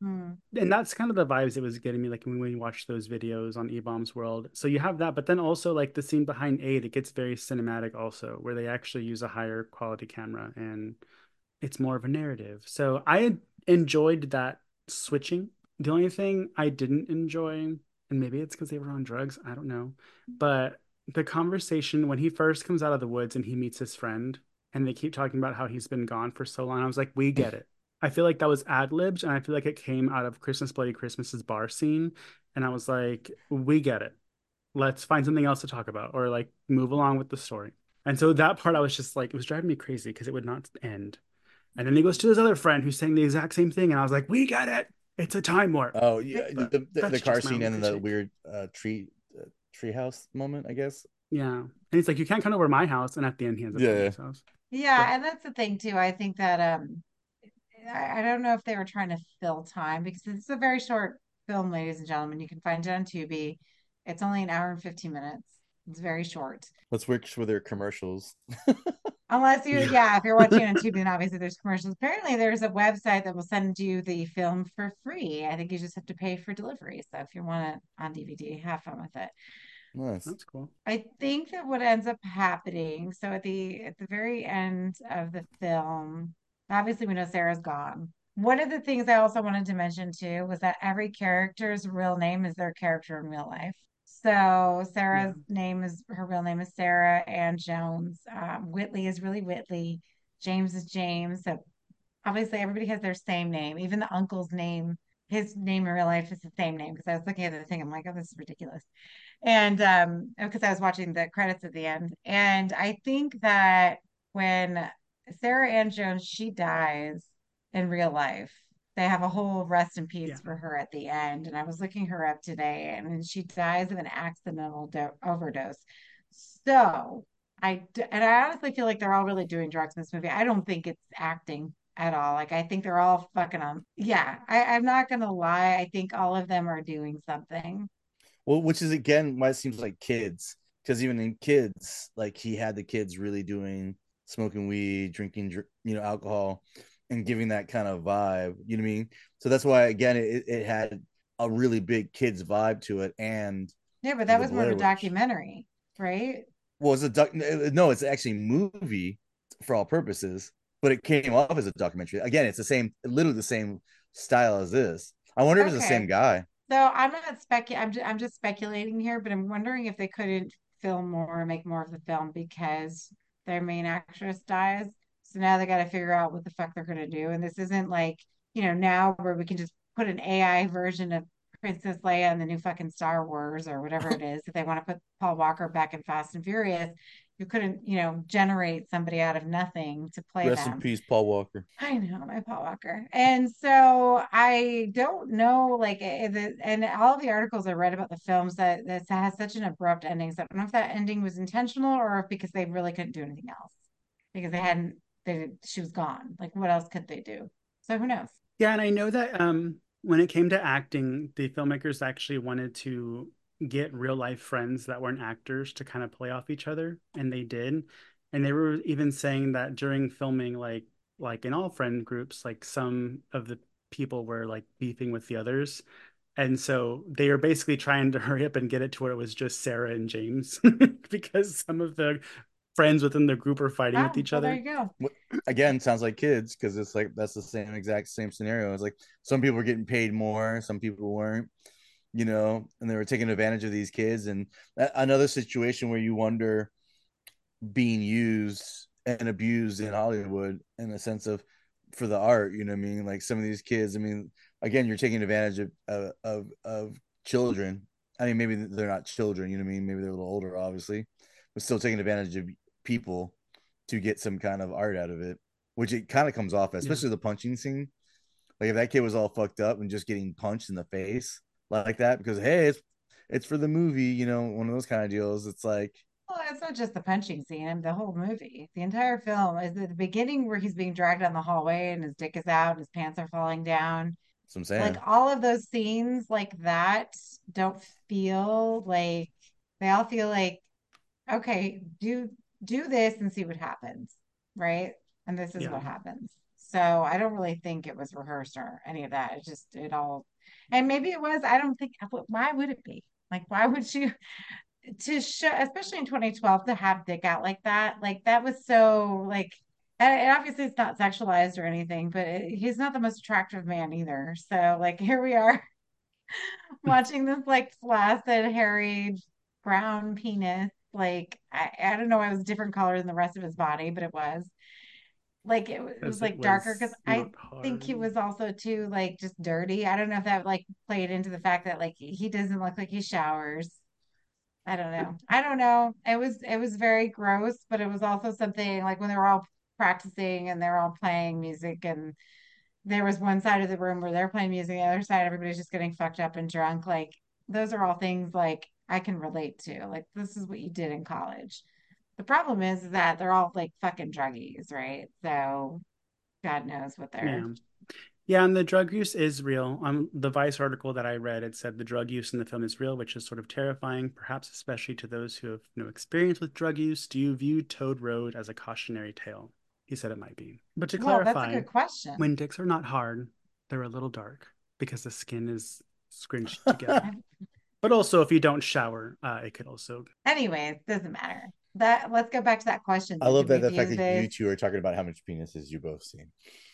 Hmm. And that's kind of the vibes it was getting me, like when we watched those videos on E-Bombs World. So you have that, but then also like the scene behind Aid, it gets very cinematic also, where they actually use a higher quality camera and it's more of a narrative. So I enjoyed that switching. The only thing I didn't enjoy, and maybe it's because they were on drugs, I don't know, but the conversation when he first comes out of the woods and he meets his friend, and they keep talking about how he's been gone for so long. I was like, we get it. I feel like that was ad-libbed, and I feel like it came out of Christmas Bloody Christmas's bar scene. And I was like, we get it. Let's find something else to talk about or like move along with the story. And so that part I was just like, it was driving me crazy because it would not end. And then he goes to his other friend who's saying the exact same thing. And I was like, we get it. It's a time warp. Oh yeah, But the the, the that's car just my scene only and then the critique. weird uh, tree uh, treehouse moment, I guess. Yeah. And he's like, you can't come over my house. And at the end, he ends up Yeah, coming to yeah. his house. Yeah, But and that's the thing too. I think that um I, I don't know if they were trying to fill time because it's a very short film, ladies and gentlemen. You can find it on Tubi. It's only an hour and fifteen minutes. It's very short. Let's work for their commercials. Unless you, yeah. yeah, if you're watching it on Tubi, then obviously there's commercials. Apparently, there's a website that will send you the film for free. I think you just have to pay for delivery. So if you want it on D V D, have fun with it. Nice. That's cool. I think that what ends up happening, so at the at the very end of the film, obviously we know Sarah's gone. One of the things I also wanted to mention too was that every character's real name is their character in real life. So Yeah. Sarah's name is her real name is Sarah Ann Jones. Um, Whitley is really Whitley. James is James. So obviously everybody has their same name. Even the uncle's name, his name in real life is the same name. Because I was looking at the thing, I'm like, oh, this is ridiculous. And um, because I was watching the credits at the end, and I think that when Sarah Ann Jones she dies in real life, they have a whole rest in Yeah. peace for her at the end. And I was looking her up today, and then she dies of an accidental do- overdose. So I d- and I honestly feel like they're all really doing drugs in this movie. I don't think it's acting at all. Like I think they're all fucking on. Yeah, I, I'm not gonna lie. I think all of them are doing something. Well, which is again why it seems like kids, because even in kids, like he had the kids really doing smoking weed, drinking, dr- you know, alcohol, and giving that kind of vibe. You know what I mean? So that's why again it, it had a really big kids vibe to it, and Yeah, but that the was more of a Blair Witch. documentary, right? Well, it's a doc- no, it's actually a movie for all purposes, but it came off as a documentary. Again, it's the same, literally the same style as this. I wonder if it's the same Okay. guy. So I'm not spec I'm just, I'm just speculating here, but I'm wondering if they couldn't film more or make more of the film because their main actress dies. So now they got to figure out what the fuck they're gonna do. And this isn't like, you know, now where we can just put an A I version of Princess Leia in the new fucking Star Wars or whatever it is. If they want to put Paul Walker back in Fast and Furious, you couldn't, you know, generate somebody out of nothing to play Rest in them. peace, Paul Walker. I know my Paul Walker. And so I don't know, like, eh, the, and all of the articles I read about the films that this has such an abrupt ending. So I don't know if that ending was intentional or if because they really couldn't do anything else because they hadn't, they did, she was gone. Like, what else could they do? So who knows? Yeah. And I know that um, when it came to acting, the filmmakers actually wanted to get real life friends that weren't actors to kind of play off each other. And they did. And they were even saying that during filming, like, like in all friend groups, like some of the people were like beefing with the others. And so they are basically trying to hurry up and get it to where it was just Sarah and James because some of the friends within the group are fighting with Oh, each well, there other. you go. Again, sounds like kids because it's like that's the same exact same scenario. It's like some people were getting paid more, some people weren't, you know, and they were taking advantage of these kids. And another situation where you wonder being used and abused in Hollywood in the sense of for the art, you know what I mean? Like some of these kids, I mean, again, you're taking advantage of of of, of children. I mean, maybe they're not children, you know what I mean? Maybe they're a little older, obviously, but still taking advantage of people to get some kind of art out of it, which it kind of comes off, as, Yeah. especially the punching scene. Like if that kid was all fucked up and just getting punched in the face like that because hey, it's it's for the movie, you know, one of those kind of deals. It's like Well, it's not just the punching scene, I mean, the whole movie. The entire film is at the beginning where he's being dragged down the hallway and his dick is out and his pants are falling down. that's what I'm Like saying. all of those scenes like that don't feel like they all feel like, okay, do do this and see what happens, right? And this is Yeah. what happens. So I don't really think it was rehearsed or any of that. It just, it all, and maybe it was, I don't think, why would it be? Like, why would she, to show, especially in twenty twelve, to have Dick out like that, like that was so, like, and and obviously it's not sexualized or anything, but it, he's not the most attractive man either. So, like, here we are watching this, like, flaccid, hairy, brown penis. Like, I, I don't know why it was a different color than the rest of his body, but it was like it, was- it was Because it like darker because was I not think he hard. was also too like just dirty. I don't know if that like played into the fact that like he doesn't look like he showers. I don't know. I don't know. It was it was very gross, but it was also something like when they were all practicing and they're all playing music and there was one side of the room where they're playing music, the other side everybody's just getting fucked up and drunk. Like those are all things like I can relate to. Like this is what you did in college. The problem is that they're all like fucking druggies, right? So God knows what they're. Yeah. Yeah, and the drug use is real. On the Vice article that I read, it said the drug use in the film is real, which is sort of terrifying, perhaps especially to those who have no experience with drug use. Do you view Toad Road as a cautionary tale? He said it might be. But to Well, that's a clarify, good question. when dicks are not hard, they're a little dark because the skin is scrunched together. But also, if you don't shower, uh, it could also. Anyways, doesn't matter. That let's go back to that question. I love Do we that the view fact that you this? two are talking about how much penises you both seen.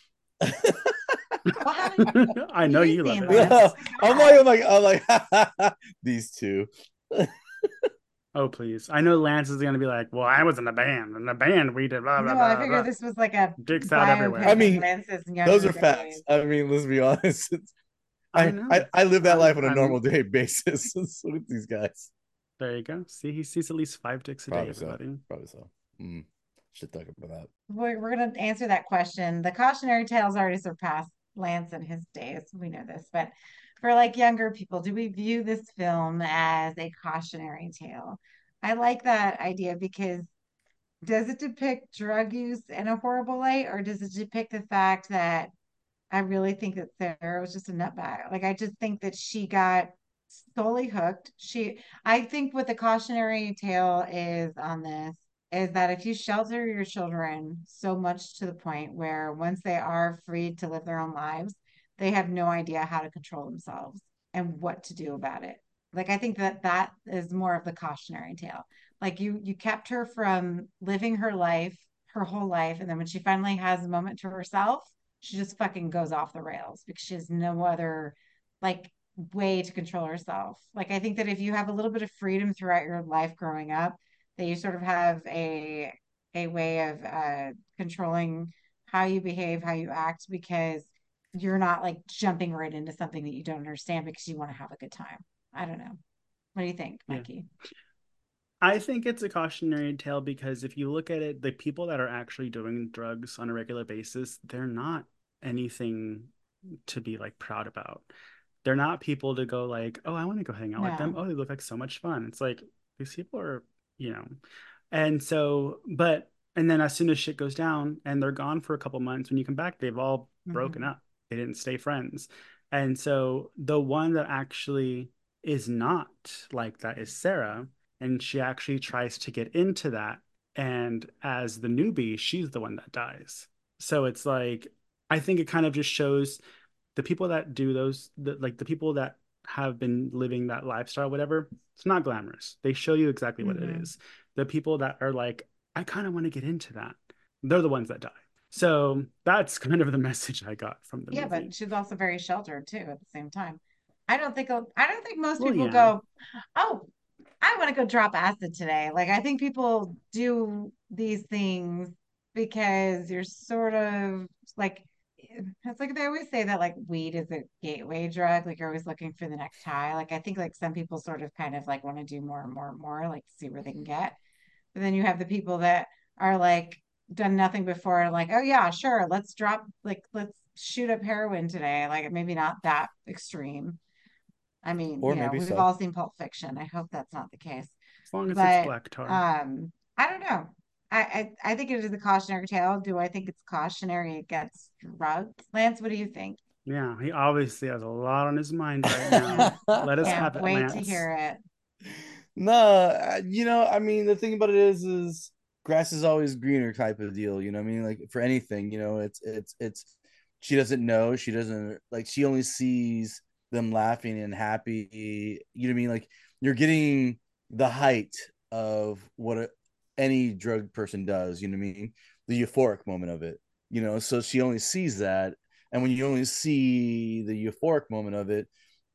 Well, haven't I know you you love seen it. this? Lance. I'm like, I'm like, I'm like, these two. Oh, please. I know Lance is going to be like, well, I was in a band. In the band, we did blah, blah, No, I blah, figured blah. this was like a Dicks out everywhere. biopic I of mean, Lance's Those younger are facts. days. I mean, let's be honest. It's, I I, know. I I live that I'm- life on a I'm- normal day basis with these guys. There you go. See, he sees at least five dicks a day, Probably so. everybody. Probably so. Mm. Should talk about that. We're, we're going to answer that question. The cautionary tales already surpassed Lance in his days. We know this, but for like younger people, do we view this film as a cautionary tale? I like that idea because does it depict drug use in a horrible light, or does it depict the fact that I really think that Sarah was just a nutbag? Like, I just think that she got solely hooked. She, I think what the cautionary tale is on this is that if you shelter your children so much to the point where once they are free to live their own lives, they have no idea how to control themselves and what to do about it. Like, I think that that is more of the cautionary tale. Like you, you kept her from living her life, her whole life, and then when she finally has a moment to herself, she just fucking goes off the rails because she has no other like way to control herself. Like I think that if you have a little bit of freedom throughout your life growing up, that you sort of have a a way of uh controlling how you behave, how you act, because you're not like jumping right into something that you don't understand because you want to have a good time. I don't know. What do you think, Yeah. Mikey? I think it's a cautionary tale because if you look at it, the people that are actually doing drugs on a regular basis, they're not anything to be like proud about. They're not people to go like, oh, I want to go hang out with them. No. Oh, they look like so much fun. It's like these people are, you know. And so, but and then as soon as shit goes down and they're gone for a couple months, when you come back, they've all broken Mhm. up. They didn't stay friends. And so the one that actually is not like that is Sarah, and she actually tries to get into that. And as the newbie, she's the one that dies. So it's like, I think it kind of just shows the people that do those, the, like the people that have been living that lifestyle, whatever, it's not glamorous. They show you exactly what it Mhm. is. The people that are like, I kind of want to get into that, they're the ones that die. So that's kind of the message I got from the Yeah, movie. but she's also very sheltered too at the same time. I don't think I don't think most Well, people yeah. go, "Oh, I want to go drop acid today." Like I think people do these things because you're sort of like it's like they always say that like weed is a gateway drug, like you're always looking for the next high. Like I think like some people sort of kind of like want to do more and more and more, like see where they can get. But then you have the people that are like done nothing before, like, oh yeah, sure, let's drop like let's shoot up heroin today. Like maybe not that extreme. I mean, Or you know, maybe we've so. all seen Pulp Fiction. I hope that's not the case. As long as it's But black tar. um, I don't know. I, I I think it is a cautionary tale. Do I think it's cautionary against drugs? Lance, what do you think? Yeah, he obviously has a lot on his mind right now. Let us have Can't it, wait Lance. to hear it. No, uh, you know, I mean, the thing about it is, is grass is always greener type of deal, you know what I mean? Like for anything, you know, it's it's it's she doesn't know, she doesn't like she only sees them laughing and happy. You know what I mean? Like you're getting the height of what a, any drug person does, you know what I mean? The euphoric moment of it, you know, so she only sees that. And when you only see the euphoric moment of it,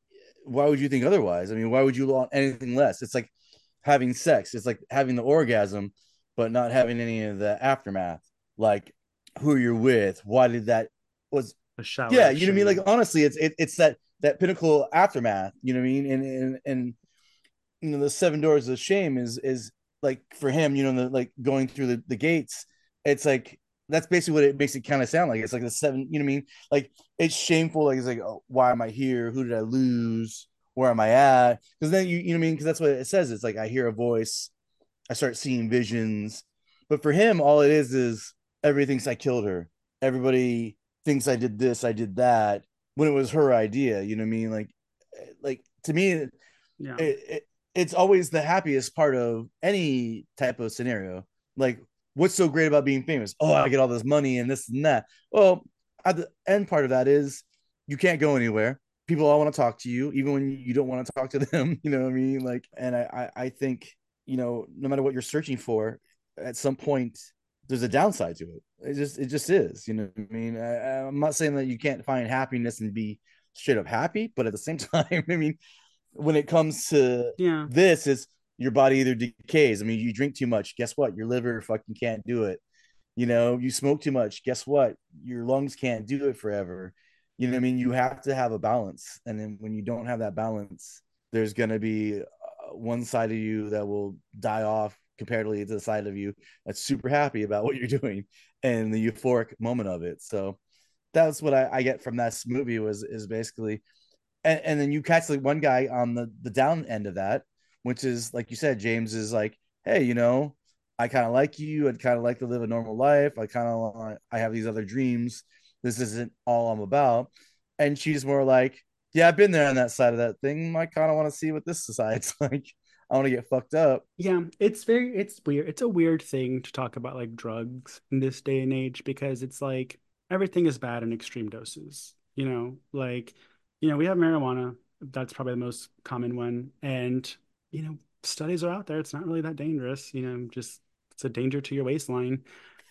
why would you think otherwise? I mean, why would you want anything less? It's like having sex. It's like having the orgasm, but not having any of the aftermath. Like who you're with. Why did that was A shower yeah, of you know what I mean? shame. Like honestly, it's it, it's that that pinnacle aftermath, you know what I mean? And and and you know, the seven doors of shame is is like for him, you know, the like going through the, the gates, it's like that's basically what it makes it kind of sound like. It's like the seven, you know what I mean? Like it's shameful, like it's like, oh, why am I here? Who did I lose? Where am I at? Because then you, you know what I mean? Because that's what it says. It's like I hear a voice, I start seeing visions. But for him, all it is is everybody thinks I killed her. Everybody thinks I did this, I did that when it was her idea. You know what I mean? Like, like to me, it, Yeah. it, it's always the happiest part of any type of scenario. Like, what's so great about being famous? Oh, I get all this money and this and that. Well, at the end part of that is you can't go anywhere. People all want to talk to you, even when you don't want to talk to them. You know what I mean? Like, and I, I, I think, you know, no matter what you're searching for, at some point there's a downside to it. It just, it just is. You know what I mean? I, I'm not saying that you can't find happiness and be straight up happy, but at the same time, I mean, when it comes to Yeah. this, is your body either decays. I mean, you drink too much, guess what? Your liver fucking can't do it. You know, you smoke too much, guess what? Your lungs can't do it forever. You know what I mean? You have to have a balance. And then when you don't have that balance, there's going to be uh, one side of you that will die off comparatively to the side of you that's super happy about what you're doing and the euphoric moment of it. So that's what I, I get from that movie was is basically and, and then you catch like one guy on the the down end of that, which is like you said, James is like, hey, you know, I kind of like you. I'd kind of like to live a normal life. I kind of I have these other dreams. This isn't all I'm about. And she's more like, yeah, I've been there on that side of that thing. I kind of want to see what this side's like. I want to get fucked up. Yeah, it's very it's weird. It's a weird thing to talk about like drugs in this day and age because it's like everything is bad in extreme doses. You know, like, you know, we have marijuana. That's probably the most common one. And, you know, studies are out there. It's not really that dangerous, you know, just it's a danger to your waistline.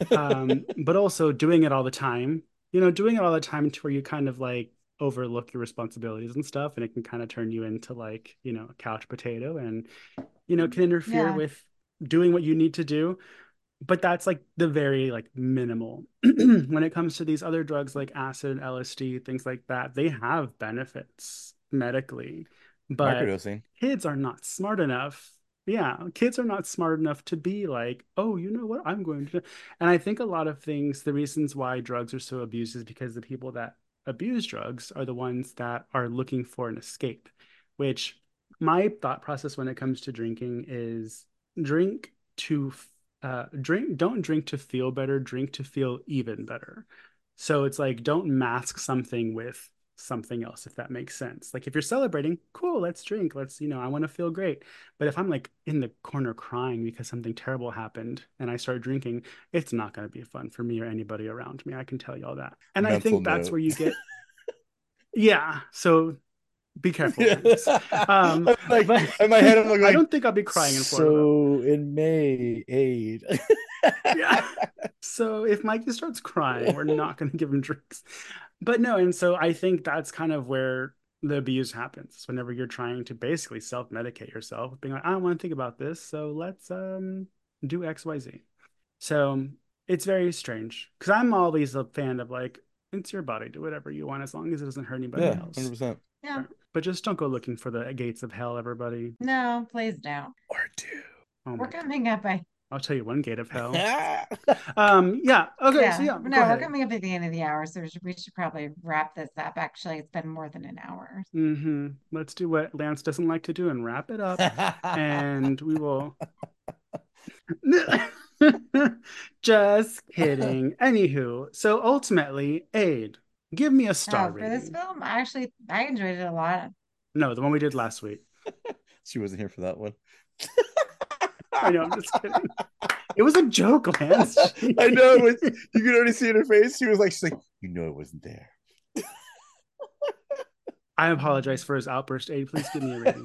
Um, but also doing it all the time, you know, doing it all the time to where you kind of like overlook your responsibilities and stuff, and it can kind of turn you into like, you know, a couch potato and you know, can interfere Yeah. with doing what you need to do. But that's like the very like minimal. When it comes to these other drugs like acid, L S D, things like that, they have benefits medically, but Microdosing. kids are not smart enough. Yeah, kids are not smart enough to be like, oh, you know what, I'm going to. And I think a lot of things, the reasons why drugs are so abused is because the people that abuse drugs are the ones that are looking for an escape, which my thought process when it comes to drinking is drink to uh drink don't drink to feel better, drink to feel even better. So it's like don't mask something with something else, if that makes sense. Like if you're celebrating, cool, let's drink, let's, you know, I want to feel great. But if I'm like in the corner crying because something terrible happened and I start drinking, it's not going to be fun for me or anybody around me, I can tell you all that. And I Mental think that's note. where you get yeah, so be careful, guys. Um, I'm like but in my head, I'm like, I like don't think I'll be crying in Florida though. so in May eight. Yeah. So if Mikey starts crying, we're not going to give him drinks. But no, and so I think that's kind of where the abuse happens. Whenever you're trying to basically self-medicate yourself, being like, I don't want to think about this, so let's um do X, Y, Z. So it's very strange because I'm always a fan of like, it's your body, do whatever you want as long as it doesn't hurt anybody Yeah, else. hundred percent. Yeah. But just don't go looking for the gates of hell, everybody. No, please don't. Or two. Oh We're my God. coming up. I I'll tell you one gate of hell. Yeah. Um, yeah. Okay, so yeah. yeah, go No, we're ahead. coming up at the end of the hour, so we should, we should probably wrap this up. Actually, it's been more than an hour. Mm-hmm. Let's do what Lance doesn't like to do and wrap it up. And we will. Just kidding. Anywho, so ultimately, Aid, give me a star Oh, for this rating. film, I actually I enjoyed it a lot. No, the one we did last week. She wasn't here for that one. I know, I'm just kidding. It was a joke, Lance. I know it was. You could already see in her face. She was like, she's like, you know, it wasn't there. I apologize for his outburst. Abe, please give me a rating.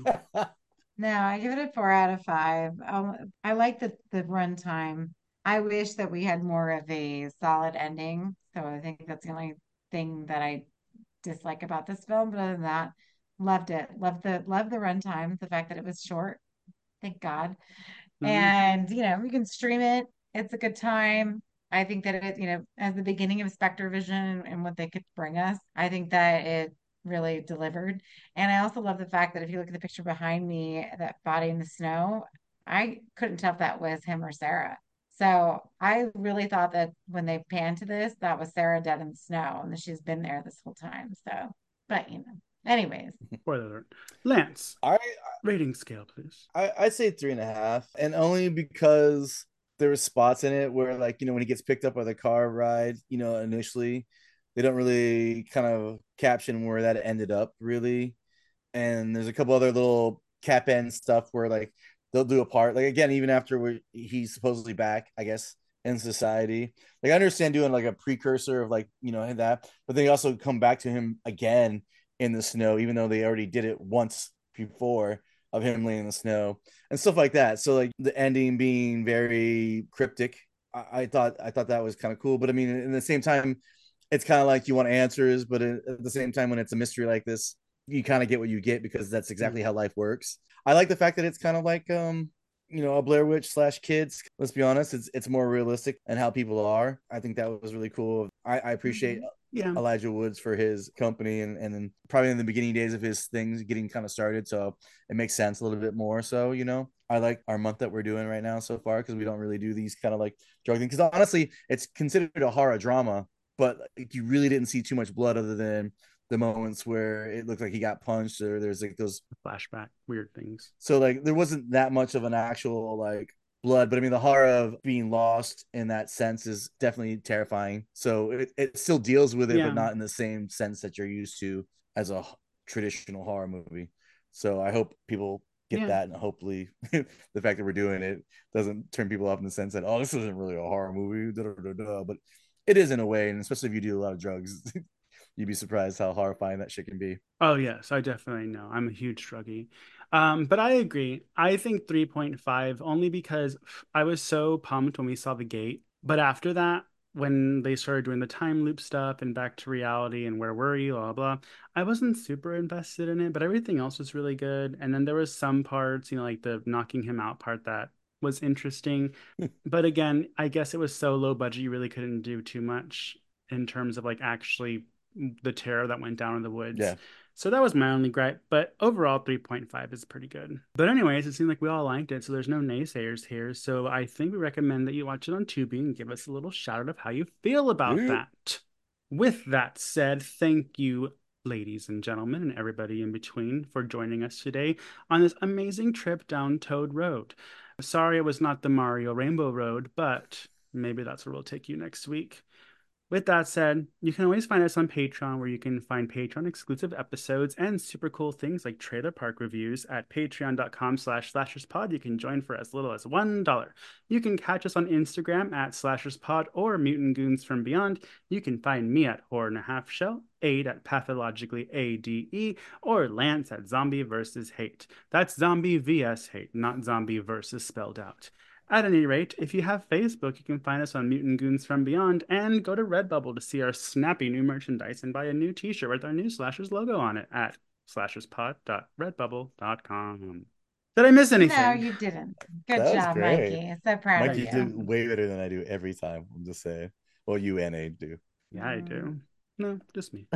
No, I give it a four out of five. Um, I like the the runtime. I wish that we had more of a solid ending. So I think that's the only thing that I dislike about this film. But other than that, loved it. Loved the loved the runtime. The fact that it was short. Thank God. Mhm. And you know, we can stream it. It's a good time. I think that it, you know, as the beginning of Spectre Vision and what they could bring us, I think that it really delivered. And I also love the fact that if you look at the picture behind me, that body in the snow, I couldn't tell if that was him or Sarah. So I really thought that when they panned to this, that was Sarah dead in the snow and that she's been there this whole time. So, but you know, anyways, Spoiler alert. Lance, I rating scale, please. I I'd say three and a half, and only because there were spots in it where, like, you know, when he gets picked up by the car ride, you know, initially, they don't really kind of caption where that ended up really, and there's a couple other little cap end stuff where like they'll do a part, like again, even after we he's supposedly back, I guess, in society. Like I understand doing like a precursor of like, you know, that, but they also come back to him again in the snow, even though they already did it once before of him laying in the snow and stuff like that. So like the ending being very cryptic, I, I thought I thought that was kind of cool. But I mean, in the same time, it's kind of like you want answers, but at the same time, when it's a mystery like this, you kind of get what you get because that's exactly how life works. I like the fact that it's kind of like um you know, a Blair Witch slash kids. Let's be honest, it's it's more realistic and how people are. I think that was really cool. I, I appreciate Yeah. Elijah Woods for his company and and then probably in the beginning days of his things getting kind of started. So it makes sense a little bit more. So, you know, I like our month that we're doing right now so far because we don't really do these kind of like drug things. Because honestly, it's considered a horror drama, but you really didn't see too much blood other than the moments where it looked like he got punched or there's like those Flashback, weird things. so like there wasn't that much of an actual like blood, but I mean the horror of being lost in that sense is definitely terrifying. So it, it still deals with it, Yeah. but not in the same sense that you're used to as a traditional horror movie. So I hope people get Yeah. that, and hopefully the fact that we're doing it doesn't turn people off in the sense that, oh, this isn't really a horror movie, da, da, da, da. But it is in a way, and especially if you do a lot of drugs. You'd be surprised how horrifying that shit can be. Oh yes, I definitely know. I'm a huge druggie. Um, but I agree. I think three point five only because I was so pumped when we saw the gate. But after that, when they started doing the time loop stuff and back to reality and where were you, blah blah, I wasn't super invested in it, but everything else was really good. And then there was some parts, you know, like the knocking him out part that was interesting. But again, I guess it was so low budget you really couldn't do too much in terms of like actually the terror that went down in the woods. Yeah. So that was my only gripe, but overall three point five is pretty good. But anyways, it seemed like we all liked it, so there's no naysayers here. So I think we recommend that you watch it on Tubi and give us a little shout out of how you feel about Yeah. that. With that said, thank you, ladies and gentlemen, and everybody in between for joining us today on this amazing trip down Toad Road. Sorry it was not the Mario Rainbow Road, but maybe that's where we'll take you next week. With that said, you can always find us on Patreon, where you can find Patreon exclusive episodes and super cool things like trailer park reviews at patreon.com slash slasherspod. You can join for as little as one dollar. You can catch us on Instagram at slasherspod or Mutant Goons from Beyond. You can find me at Horror and a Half Shell, Ade at Pathologically A D E, or Lance at Zombie versus Hate. That's Zombie vs Hate, not Zombie versus spelled out. At any rate, if you have Facebook, you can find us on Mutant Goons from Beyond and go to Redbubble to see our snappy new merchandise and buy a new t-shirt with our new Slashers logo on it at slasherspod dot redbubble dot com. Did I miss anything? no, you didn't. Good That was job, great. Mikey. So proud Mikey of you. did way better than I do every time. I'm just saying. Well, you and A do. Yeah, I do. No, just me.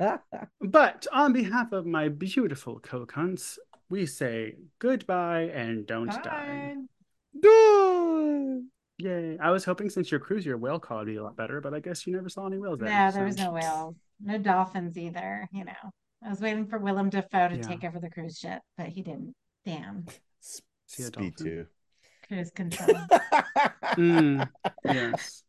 But on behalf of my beautiful co-cunts, we say goodbye and don't die. Bye. Good. Yay. I was hoping since your cruise, your whale call would be a lot better, but I guess you never saw any whales there. No, there was so- no whales, no dolphins either. You know, I was waiting for Willem Dafoe to Yeah. take over the cruise ship, but he didn't. Damn, See a Speed dolphin? two. cruise control. Mm, yes.